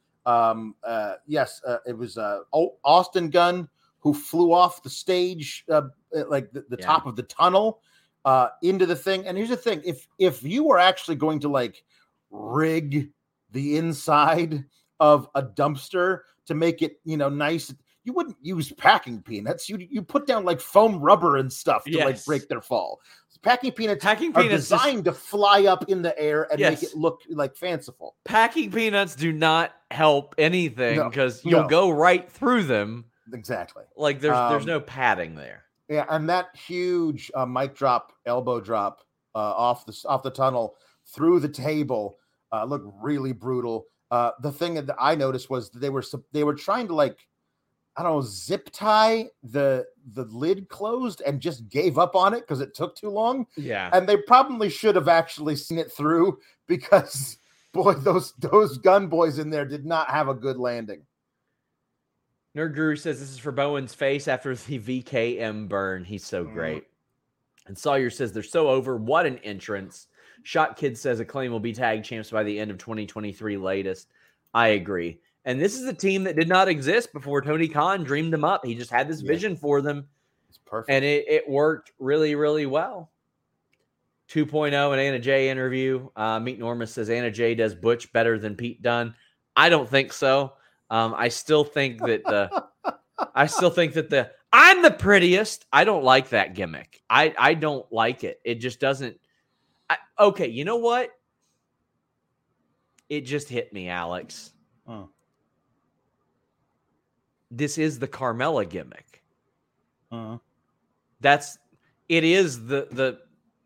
It was Austin Gunn who flew off the stage, like the top of the tunnel, into the thing. And here's the thing: if you were actually going to like rig the inside of a dumpster to make it nice, you wouldn't use packing peanuts. You put down like foam rubber and stuff to like break their fall. Packing peanuts are designed to fly up in the air and make it look like fanciful. Packing peanuts do not help anything because you'll go right through them. Exactly. Like there's no padding there. Yeah, and that huge mic drop, elbow drop off the tunnel through the table looked really brutal. The thing that I noticed was that they were trying to like, I don't know, zip tie the lid closed and just gave up on it because it took too long. Yeah. And they probably should have actually seen it through because, boy, those gun boys in there did not have a good landing. Nerd Guru says this is for Bowen's face after the VKM burn. He's so great. And Sawyer says they're so over. What an entrance. Shot Kid says Acclaim will be tag champs by the end of 2023 latest. I agree. And this is a team that did not exist before Tony Khan dreamed them up. He just had this vision for them. It's perfect. And it worked really, really well. 2.0 and Anna Jay interview. Meet Norma says Anna Jay does Butch better than Pete Dunne. I don't think so. I still think that I'm the prettiest. I don't like that gimmick. I don't like it. It just doesn't. Okay, you know what? It just hit me, Alex. This is the Carmella gimmick. Uh-huh. It is the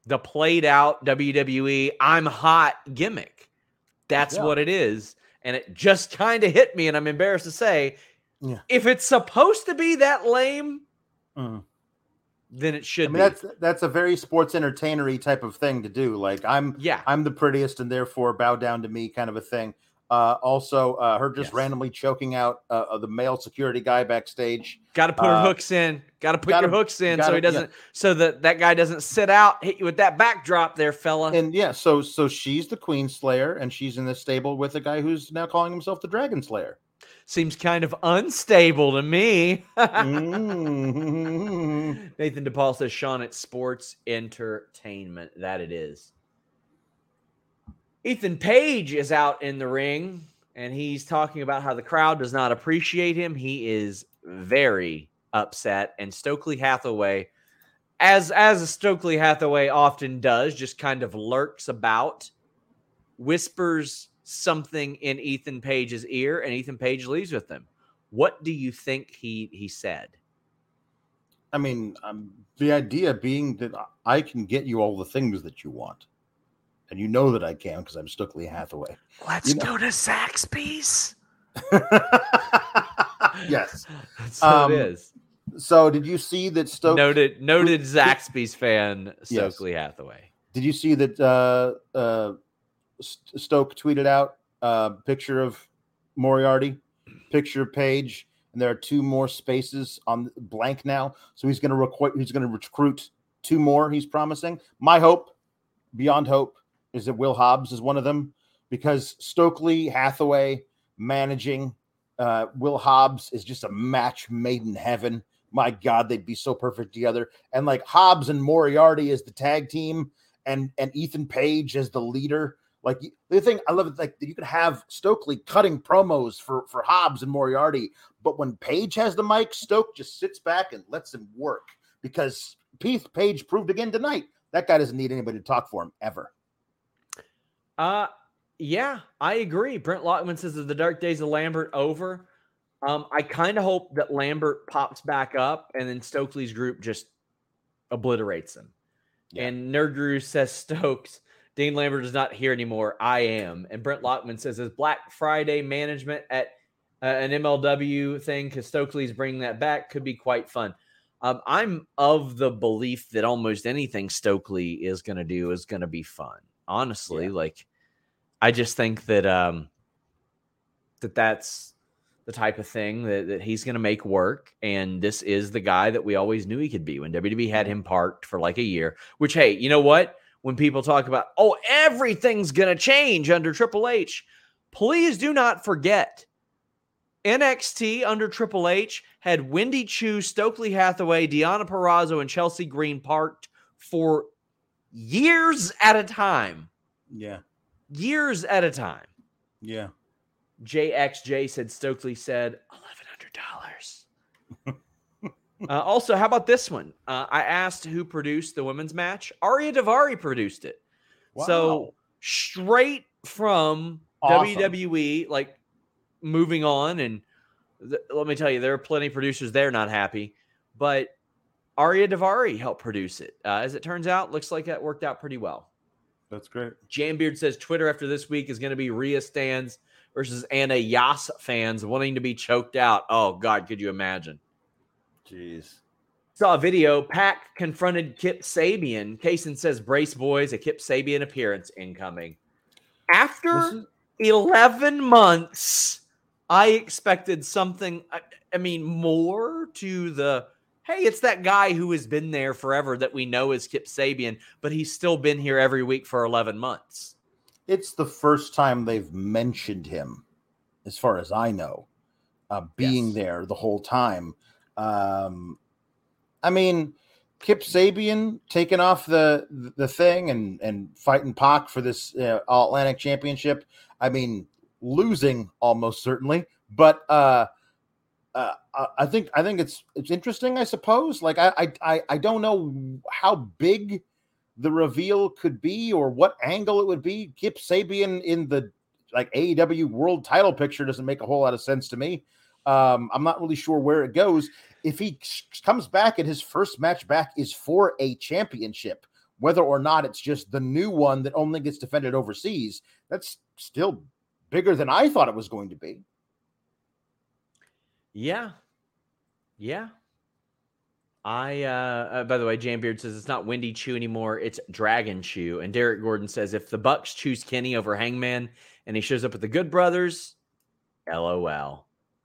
the played out WWE I'm hot gimmick. That's what it is. And it just kind of hit me, and I'm embarrassed to say, if it's supposed to be that lame, then it should be. That's a very sports entertainery type of thing to do. Like I'm the prettiest and therefore bow down to me kind of a thing. Also, her just randomly choking out the male security guy backstage. Got to put her hooks in. Got to put your hooks in so he doesn't. So that guy doesn't sit out, hit you with that backdrop there, fella. And so she's the Queen Slayer, and she's in the stable with a guy who's now calling himself the Dragon Slayer. Seems kind of unstable to me. Nathan DePaul says, Sean, it's sports entertainment. That it is. Ethan Page is out in the ring, and he's talking about how the crowd does not appreciate him. He is very upset, and Stokely Hathaway, as Stokely Hathaway often does, just kind of lurks about, whispers something in Ethan Page's ear, and Ethan Page leaves with him. What do you think he said? I mean, the idea being that I can get you all the things that you want. And you know that I can because I'm Stokely Hathaway. Let's go to Zaxby's. Yes. So it is. So did you see that Noted Zaxby's fan, Stokely Hathaway. Did you see that Stoke tweeted out a picture of Moriarty, picture of Page, and there are 2 more spaces on blank now. So he's going to recruit 2 more, he's promising. My hope, beyond hope, is that Will Hobbs is one of them, because Stokely Hathaway managing Will Hobbs is just a match made in heaven. My God, they'd be so perfect together. And like Hobbs and Moriarty as the tag team, and Ethan Page as the leader. Like the thing I love is like you could have Stokely cutting promos for Hobbs and Moriarty, but when Page has the mic, Stoke just sits back and lets him work, because Page proved again tonight that guy doesn't need anybody to talk for him ever. Yeah, I agree. Brent Lockman says that the dark days of Lambert over. I kind of hope that Lambert pops back up and then Stokely's group just obliterates him. Yeah. And Nerd Guru says Stokes, Dean Lambert is not here anymore. I am. And Brent Lockman says, is Black Friday management at an MLW thing, because Stokely's bringing that back, could be quite fun. I'm of the belief that almost anything Stokely is going to do is going to be fun. Honestly, like I just think that that's the type of thing that he's going to make work. And this is the guy that we always knew he could be when WWE had him parked for like a year, which, hey, you know what? When people talk about, oh, everything's going to change under Triple H, please do not forget NXT under Triple H had Wendy Chu, Stokely Hathaway, Deonna Purrazzo, and Chelsea Green parked for years at a time. Yeah. Years at a time. Yeah. JXJ said Stokely said $1,100. Also, how about this one? I asked who produced the women's match. Arya Daivari produced it. Wow. So straight from WWE, like moving on. And let me tell you, there are plenty of producers there not happy. But Arya Daivari helped produce it. As it turns out, looks like that worked out pretty well. That's great. Jambeard says Twitter after this week is going to be Rhea Stans versus Anna Yas fans wanting to be choked out. Oh, God, could you imagine? Jeez. Saw a video. Pac confronted Kip Sabian. Kaysen says, brace boys, a Kip Sabian appearance incoming. After 11 months, I expected something, more to the, hey, it's that guy who has been there forever that we know is Kip Sabian, but he's still been here every week for 11 months. It's the first time they've mentioned him, as far as I know, being there the whole time. Kip Sabian taking off the thing and fighting Pac for this All-Atlantic Championship. Losing almost certainly, but I think it's interesting, I suppose. Like I don't know how big the reveal could be or what angle it would be. Kip Sabian in the AEW world title picture doesn't make a whole lot of sense to me. I'm not really sure where it goes. If he comes back and his first match back is for a championship, whether or not it's just the new one that only gets defended overseas, that's still bigger than I thought it was going to be. Yeah. By the way, Jan Beard says it's not Wendy Choo anymore. It's Dragon Chew. And Derek Gordon says if the Bucks choose Kenny over Hangman and he shows up with the Good Brothers, LOL.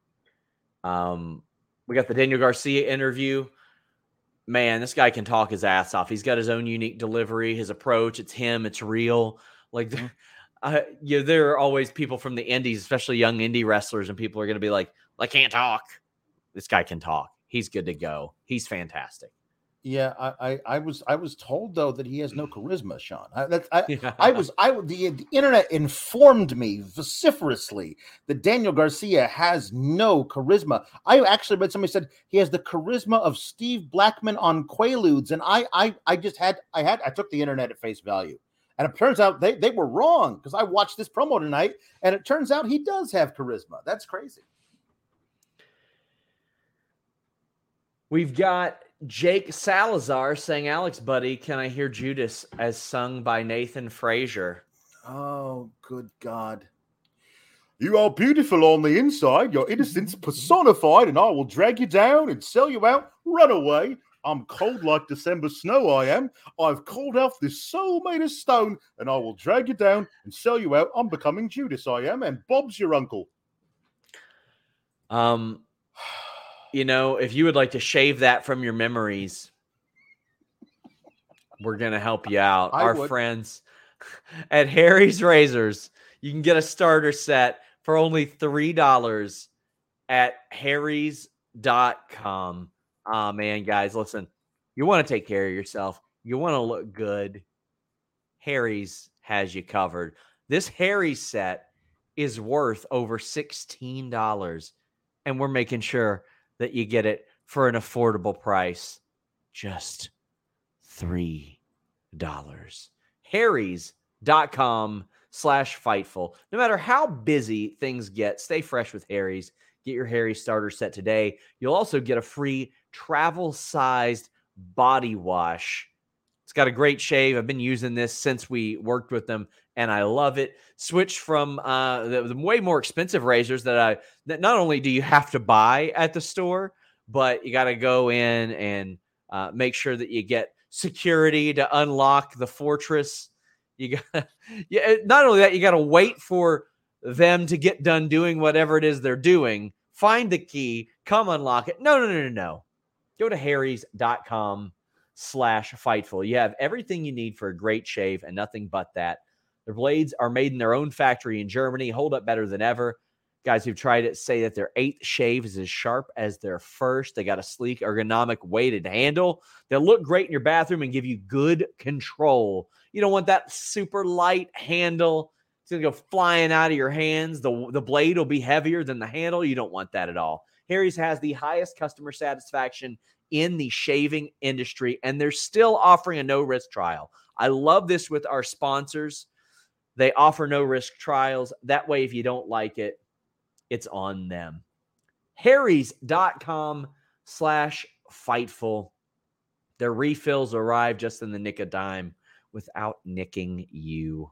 We got the Daniel Garcia interview. Man, this guy can talk his ass off. He's got his own unique delivery, his approach. It's him. It's real. Like, there are always people from the indies, especially young indie wrestlers, and people are going to be like, I can't talk. This guy can talk. He's good to go. He's fantastic. Yeah, I was told though that he has no charisma, Sean. The internet informed me vociferously that Daniel Garcia has no charisma. I actually read somebody said he has the charisma of Steve Blackman on Quaaludes, and I took the internet at face value, and it turns out they were wrong because I watched this promo tonight, and it turns out he does have charisma. That's crazy. We've got Jake Salazar saying, Alex, buddy, can I hear Judas as sung by Nathan Frazier? Oh, good God. You are beautiful on the inside. Your innocence personified, and I will drag you down and sell you out. Run away. I'm cold like December snow, I am. I've called off this soul made of stone, and I will drag you down and sell you out. I'm becoming Judas, I am, and Bob's your uncle. If you would like to shave that from your memories, we're going to help you out. Our friends at Harry's Razors, you can get a starter set for only $3 at harrys.com. Oh, man, guys, listen, you want to take care of yourself. You want to look good. Harry's has you covered. This Harry's set is worth over $16, and we're making sure that you get it for an affordable price. Just $3. Harrys.com/Fightful. No matter how busy things get, stay fresh with Harry's. Get your Harry's starter set today. You'll also get a free travel-sized body wash. It's got a great shave. I've been using this since we worked with them, and I love it. Switch from the way more expensive razors that not only do you have to buy at the store, but you got to go in and make sure that you get security to unlock the fortress. You got, not only that, you got to wait for them to get done doing whatever it is they're doing. Find the key, come unlock it. No. Go to harrys.com/Fightful. You have everything you need for a great shave and nothing but that. Their blades are made in their own factory in Germany, hold up better than ever. Guys who've tried it say that their 8th shave is as sharp as their first. They got a sleek, ergonomic, weighted handle. They'll look great in your bathroom and give you good control. You don't want that super light handle. It's going to go flying out of your hands. The blade will be heavier than the handle. You don't want that at all. Harry's has the highest customer satisfaction in the shaving industry, and they're still offering a no-risk trial. I love this with our sponsors. They offer no-risk trials. That way, if you don't like it, it's on them. Harrys.com/Fightful. Their refills arrive just in the nick of time without nicking you.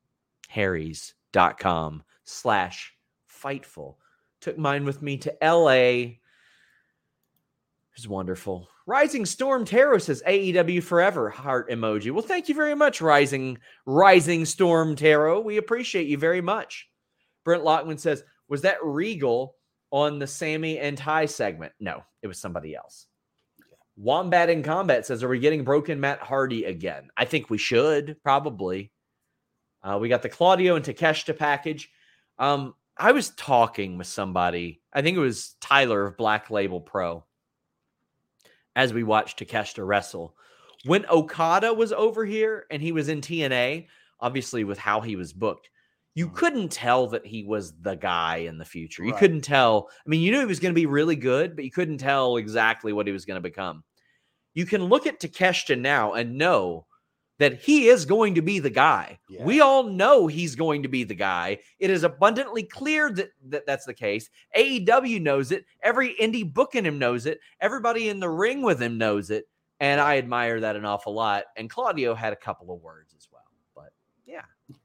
Harrys.com/Fightful. Took mine with me to LA. It was wonderful. Rising Storm Tarot says AEW forever, heart emoji. Well, thank you very much, Rising Storm Tarot. We appreciate you very much. Brent Lockman says, was that Regal on the Sammy and Ty segment? No, it was somebody else. Wombat in Combat says, are we getting Broken Matt Hardy again? I think we should, probably. We got the Claudio and Takeshita package. I was talking with somebody, I think it was Tyler of Black Label Pro, as we watched Takeshita wrestle. When Okada was over here and he was in TNA, obviously with how he was booked, you couldn't tell that he was the guy in the future. You couldn't tell. I mean, you knew he was going to be really good, but you couldn't tell exactly what he was going to become. You can look at Takeshita now and know that he is going to be the guy. Yeah. We all know he's going to be the guy. It is abundantly clear that that's the case. AEW knows it. Every indie booking him knows it. Everybody in the ring with him knows it. And I admire that an awful lot. And Claudio had a couple of words as well. But yeah.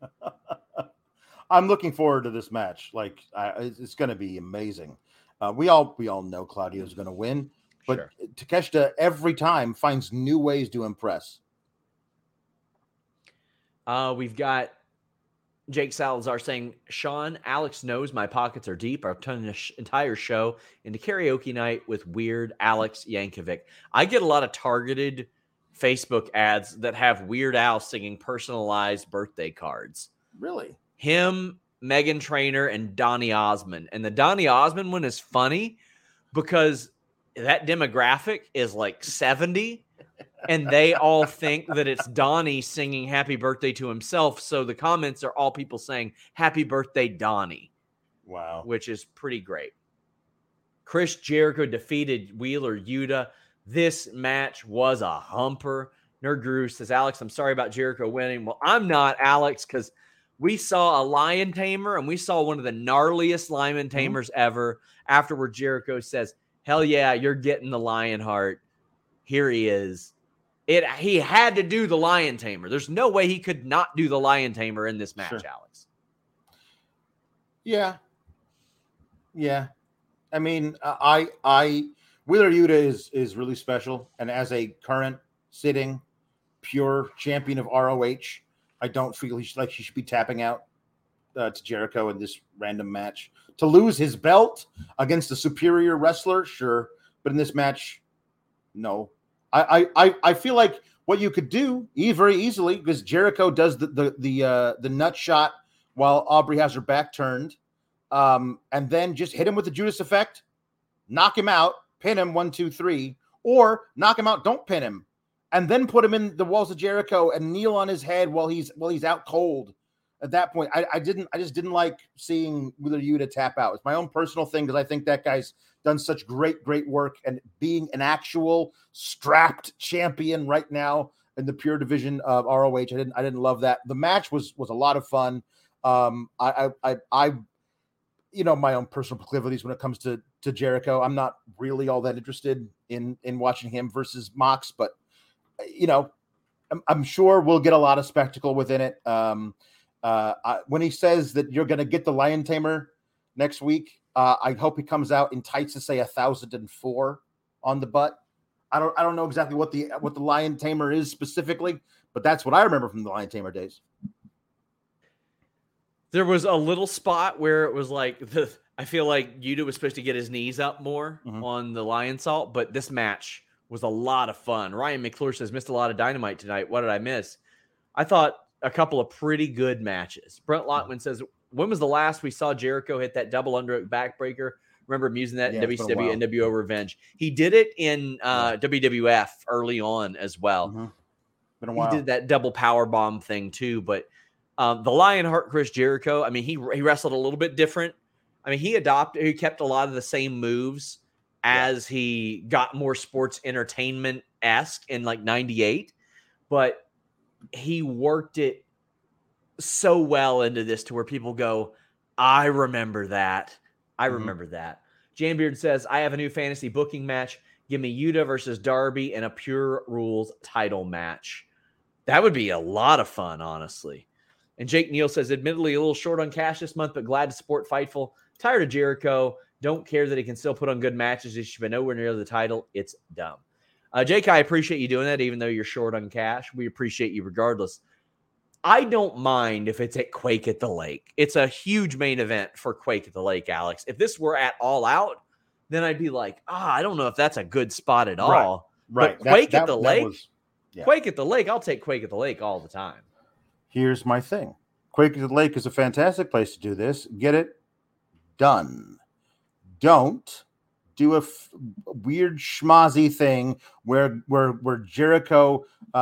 I'm looking forward to this match. Like, it's going to be amazing. We all know Claudio's going to win, but sure. Takeshita every time finds new ways to impress. We've got Jake Salazar saying, Sean, Alex knows my pockets are deep. I've turned the entire show into karaoke night with weird Alex Yankovic. I get a lot of targeted Facebook ads that have Weird Al singing personalized birthday cards. Really? Him, Megan Trainor, and Donny Osmond. And the Donny Osmond one is funny because that demographic is like 70, and they all think that it's Donnie singing happy birthday to himself. So the comments are all people saying, happy birthday, Donnie. Wow. Which is pretty great. Chris Jericho defeated Wheeler Yuta. This match was a humper. Nerd Guru says, Alex, I'm sorry about Jericho winning. Well, I'm not, Alex, because we saw a lion tamer, and we saw one of the gnarliest lion tamers ever. Afterward, Jericho says, hell yeah, you're getting the lion heart. Here he is. He had to do the lion tamer. There's no way he could not do the lion tamer in this match, sure. Alex. Yeah. Yeah. I mean, Wheeler Yuta is really special. And as a current sitting pure champion of ROH, I don't feel like he should be tapping out to Jericho in this random match. To lose his belt against a superior wrestler, sure. But in this match, no. I feel like what you could do very easily, because Jericho does the nut shot while Aubrey has her back turned, and then just hit him with the Judas effect, knock him out, pin him 1, 2, 3, or knock him out, don't pin him, and then put him in the walls of Jericho and kneel on his head while he's out cold. At that point, I just didn't like seeing Wheeler Yuta tap out. It's my own personal thing, because I think that guy's done such great work, and being an actual strapped champion right now in the pure division of ROH, I didn't love that. The match was a lot of fun. I my own personal proclivities when it comes to Jericho. I'm not really all that interested in watching him versus Mox, but I'm sure we'll get a lot of spectacle within it. When he says that you're going to get the lion tamer next week, I hope he comes out in tights to say 1,004 on the butt. I don't know exactly what the lion tamer is specifically, but that's what I remember from the lion tamer days. There was a little spot where it was like I feel like Yuta was supposed to get his knees up more on the lion salt, but this match was a lot of fun. Ryan McClure says, missed a lot of Dynamite tonight. What did I miss? I thought a couple of pretty good matches. Brent Lockman says, when was the last we saw Jericho hit that double underhook backbreaker? Remember him using that in WCW NWO Revenge. He did it in WWF early on as well. Been a while. He did that double power bomb thing too. But the Lionheart Chris Jericho, I mean, he wrestled a little bit different. I mean, he kept a lot of the same moves as he got more sports entertainment-esque in like 98. But he worked it so well into this to where people go, I remember that. I remember that. Jambeard says, I have a new fantasy booking match. Give me Yuta versus Darby in a Pure Rules title match. That would be a lot of fun, honestly. And Jake Neal says, admittedly a little short on cash this month, but glad to support Fightful. Tired of Jericho. Don't care that he can still put on good matches. He should be nowhere near the title. It's dumb. Jake, I appreciate you doing that, even though you're short on cash. We appreciate you regardless. I don't mind if it's at Quake at the Lake. It's a huge main event for Quake at the Lake, Alex. If this were at All Out, then I'd be like, I don't know if that's a good spot at all. Right. But Quake at the Lake, Quake at the Lake, I'll take Quake at the Lake all the time. Here's my thing. Quake at the Lake is a fantastic place to do this. Get it done. Don't do a weird schmozzy thing where Jericho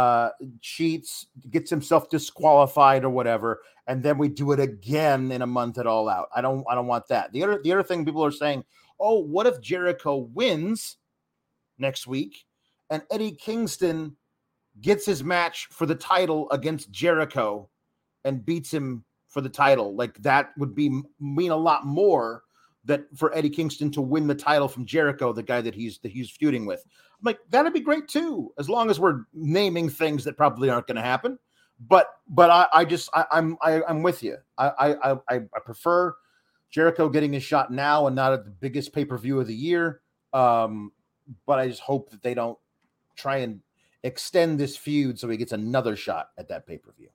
cheats, gets himself disqualified or whatever, and then we do it again in a month at All Out. I don't want that. The other thing people are saying, oh, what if Jericho wins next week and Eddie Kingston gets his match for the title against Jericho and beats him for the title? Like, that would mean a lot more that for Eddie Kingston to win the title from Jericho, the guy that he's feuding with. I'm like, that'd be great too, as long as we're naming things that probably aren't going to happen. But I'm with you. I prefer Jericho getting his shot now and not at the biggest pay-per-view of the year. But I just hope that they don't try and extend this feud so he gets another shot at that pay-per-view.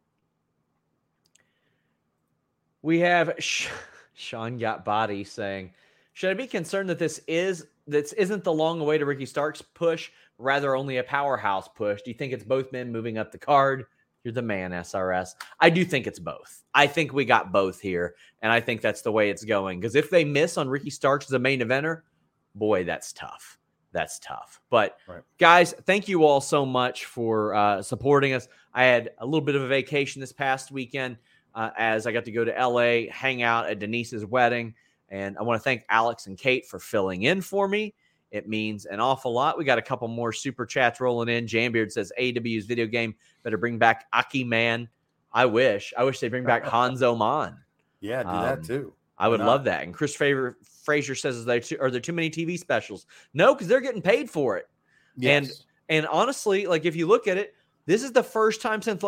We have Sean Got Body saying, should I be concerned that this isn't the long-awaited Ricky Starks push, rather only a powerhouse push? Do you think it's both men moving up the card? You're the man, SRS. I do think it's both. I think we got both here, and I think that's the way it's going. Because if they miss on Ricky Starks as a main eventer, boy, that's tough. That's tough. But, guys, thank you all so much for supporting us. I had a little bit of a vacation this past weekend as I got to go to L.A., hang out at Denise's wedding. And I want to thank Alex and Kate for filling in for me. It means an awful lot. We got a couple more super chats rolling in. Jambeard says, AEW's video game better bring back Aki Man. I wish they bring back Hanzo Man. Yeah, do that too. I would love that. And Chris Frazier says, are there too many TV specials? No, because they're getting paid for it. Yes. And honestly, like if you look at it, this is the first time since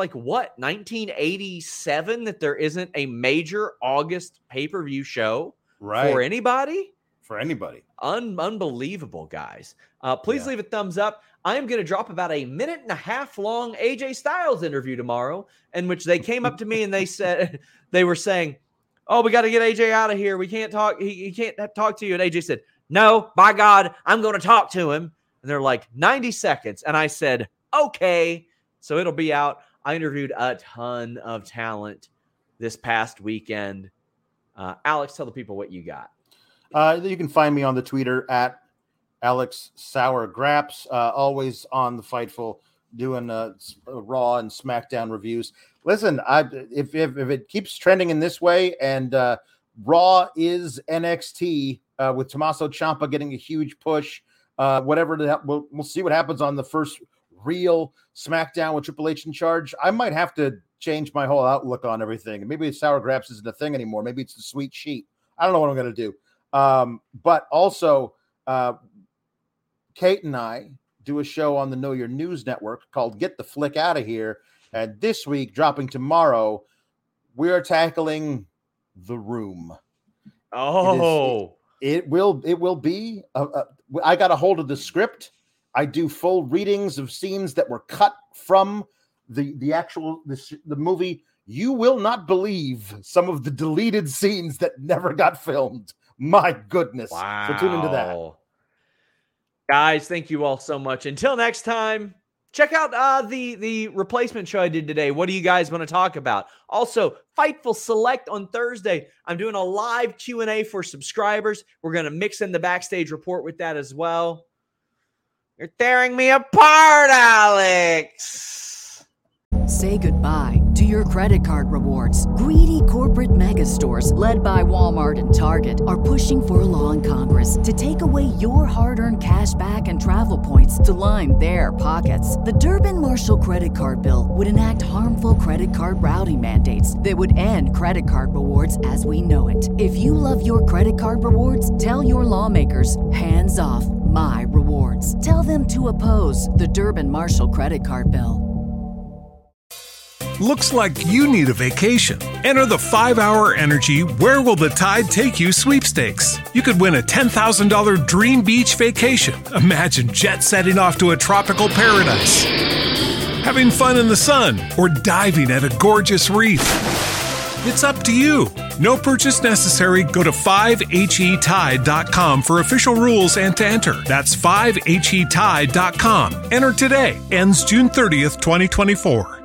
1987 that there isn't a major August pay-per-view show for anybody. For anybody. Unbelievable, guys. Please leave a thumbs up. I am going to drop about a 1.5 long AJ Styles interview tomorrow, in which they came up to me and they were saying, oh, we got to get AJ out of here. We can't talk. He can't talk to you. And AJ said, no, by God, I'm going to talk to him. And they're like 90 seconds. And I said, okay. So it'll be out. I interviewed a ton of talent this past weekend. Alex, tell the people what you got. You can find me on the Twitter at Alex Sour Graps, always on the Fightful, doing Raw and SmackDown reviews. Listen, if it keeps trending in this way, and Raw is NXT with Tommaso Ciampa getting a huge push, we'll see what happens on the first real SmackDown with Triple H in charge. I might have to change my whole outlook on everything. Maybe Sour Graps isn't a thing anymore. Maybe it's the sweet sheet. I don't know what I'm going to do. But also, Kate and I do a show on the Know Your News Network called Get the Flick Out of Here. And this week, dropping tomorrow, we are tackling The Room. Oh, it will be. I got a hold of the script. I do full readings of scenes that were cut from the actual the movie. You will not believe some of the deleted scenes that never got filmed. My goodness. Wow. So tune into that. Guys, thank you all so much. Until next time, check out the replacement show I did today. What do you guys want to talk about? Also, Fightful Select on Thursday. I'm doing a live Q&A for subscribers. We're going to mix in the backstage report with that as well. You're tearing me apart, Alex. Say goodbye to your credit card rewards. Greedy corporate mega stores, led by Walmart and Target, are pushing for a law in Congress to take away your hard-earned cash back and travel points to line their pockets. The Durbin-Marshall credit card bill would enact harmful credit card routing mandates that would end credit card rewards as we know it. If you love your credit card rewards, tell your lawmakers, hands off my rewards. Tell them to oppose the Durbin-Marshall credit card bill. Looks like you need a vacation. Enter the 5-Hour Energy Where Will the Tide Take You sweepstakes. You could win a $10,000 dream beach vacation. Imagine jet setting off to a tropical paradise, having fun in the sun, or diving at a gorgeous reef. It's up to you. No purchase necessary. Go to 5HETide.com for official rules and to enter. That's 5HETide.com. Enter today. Ends June 30th, 2024.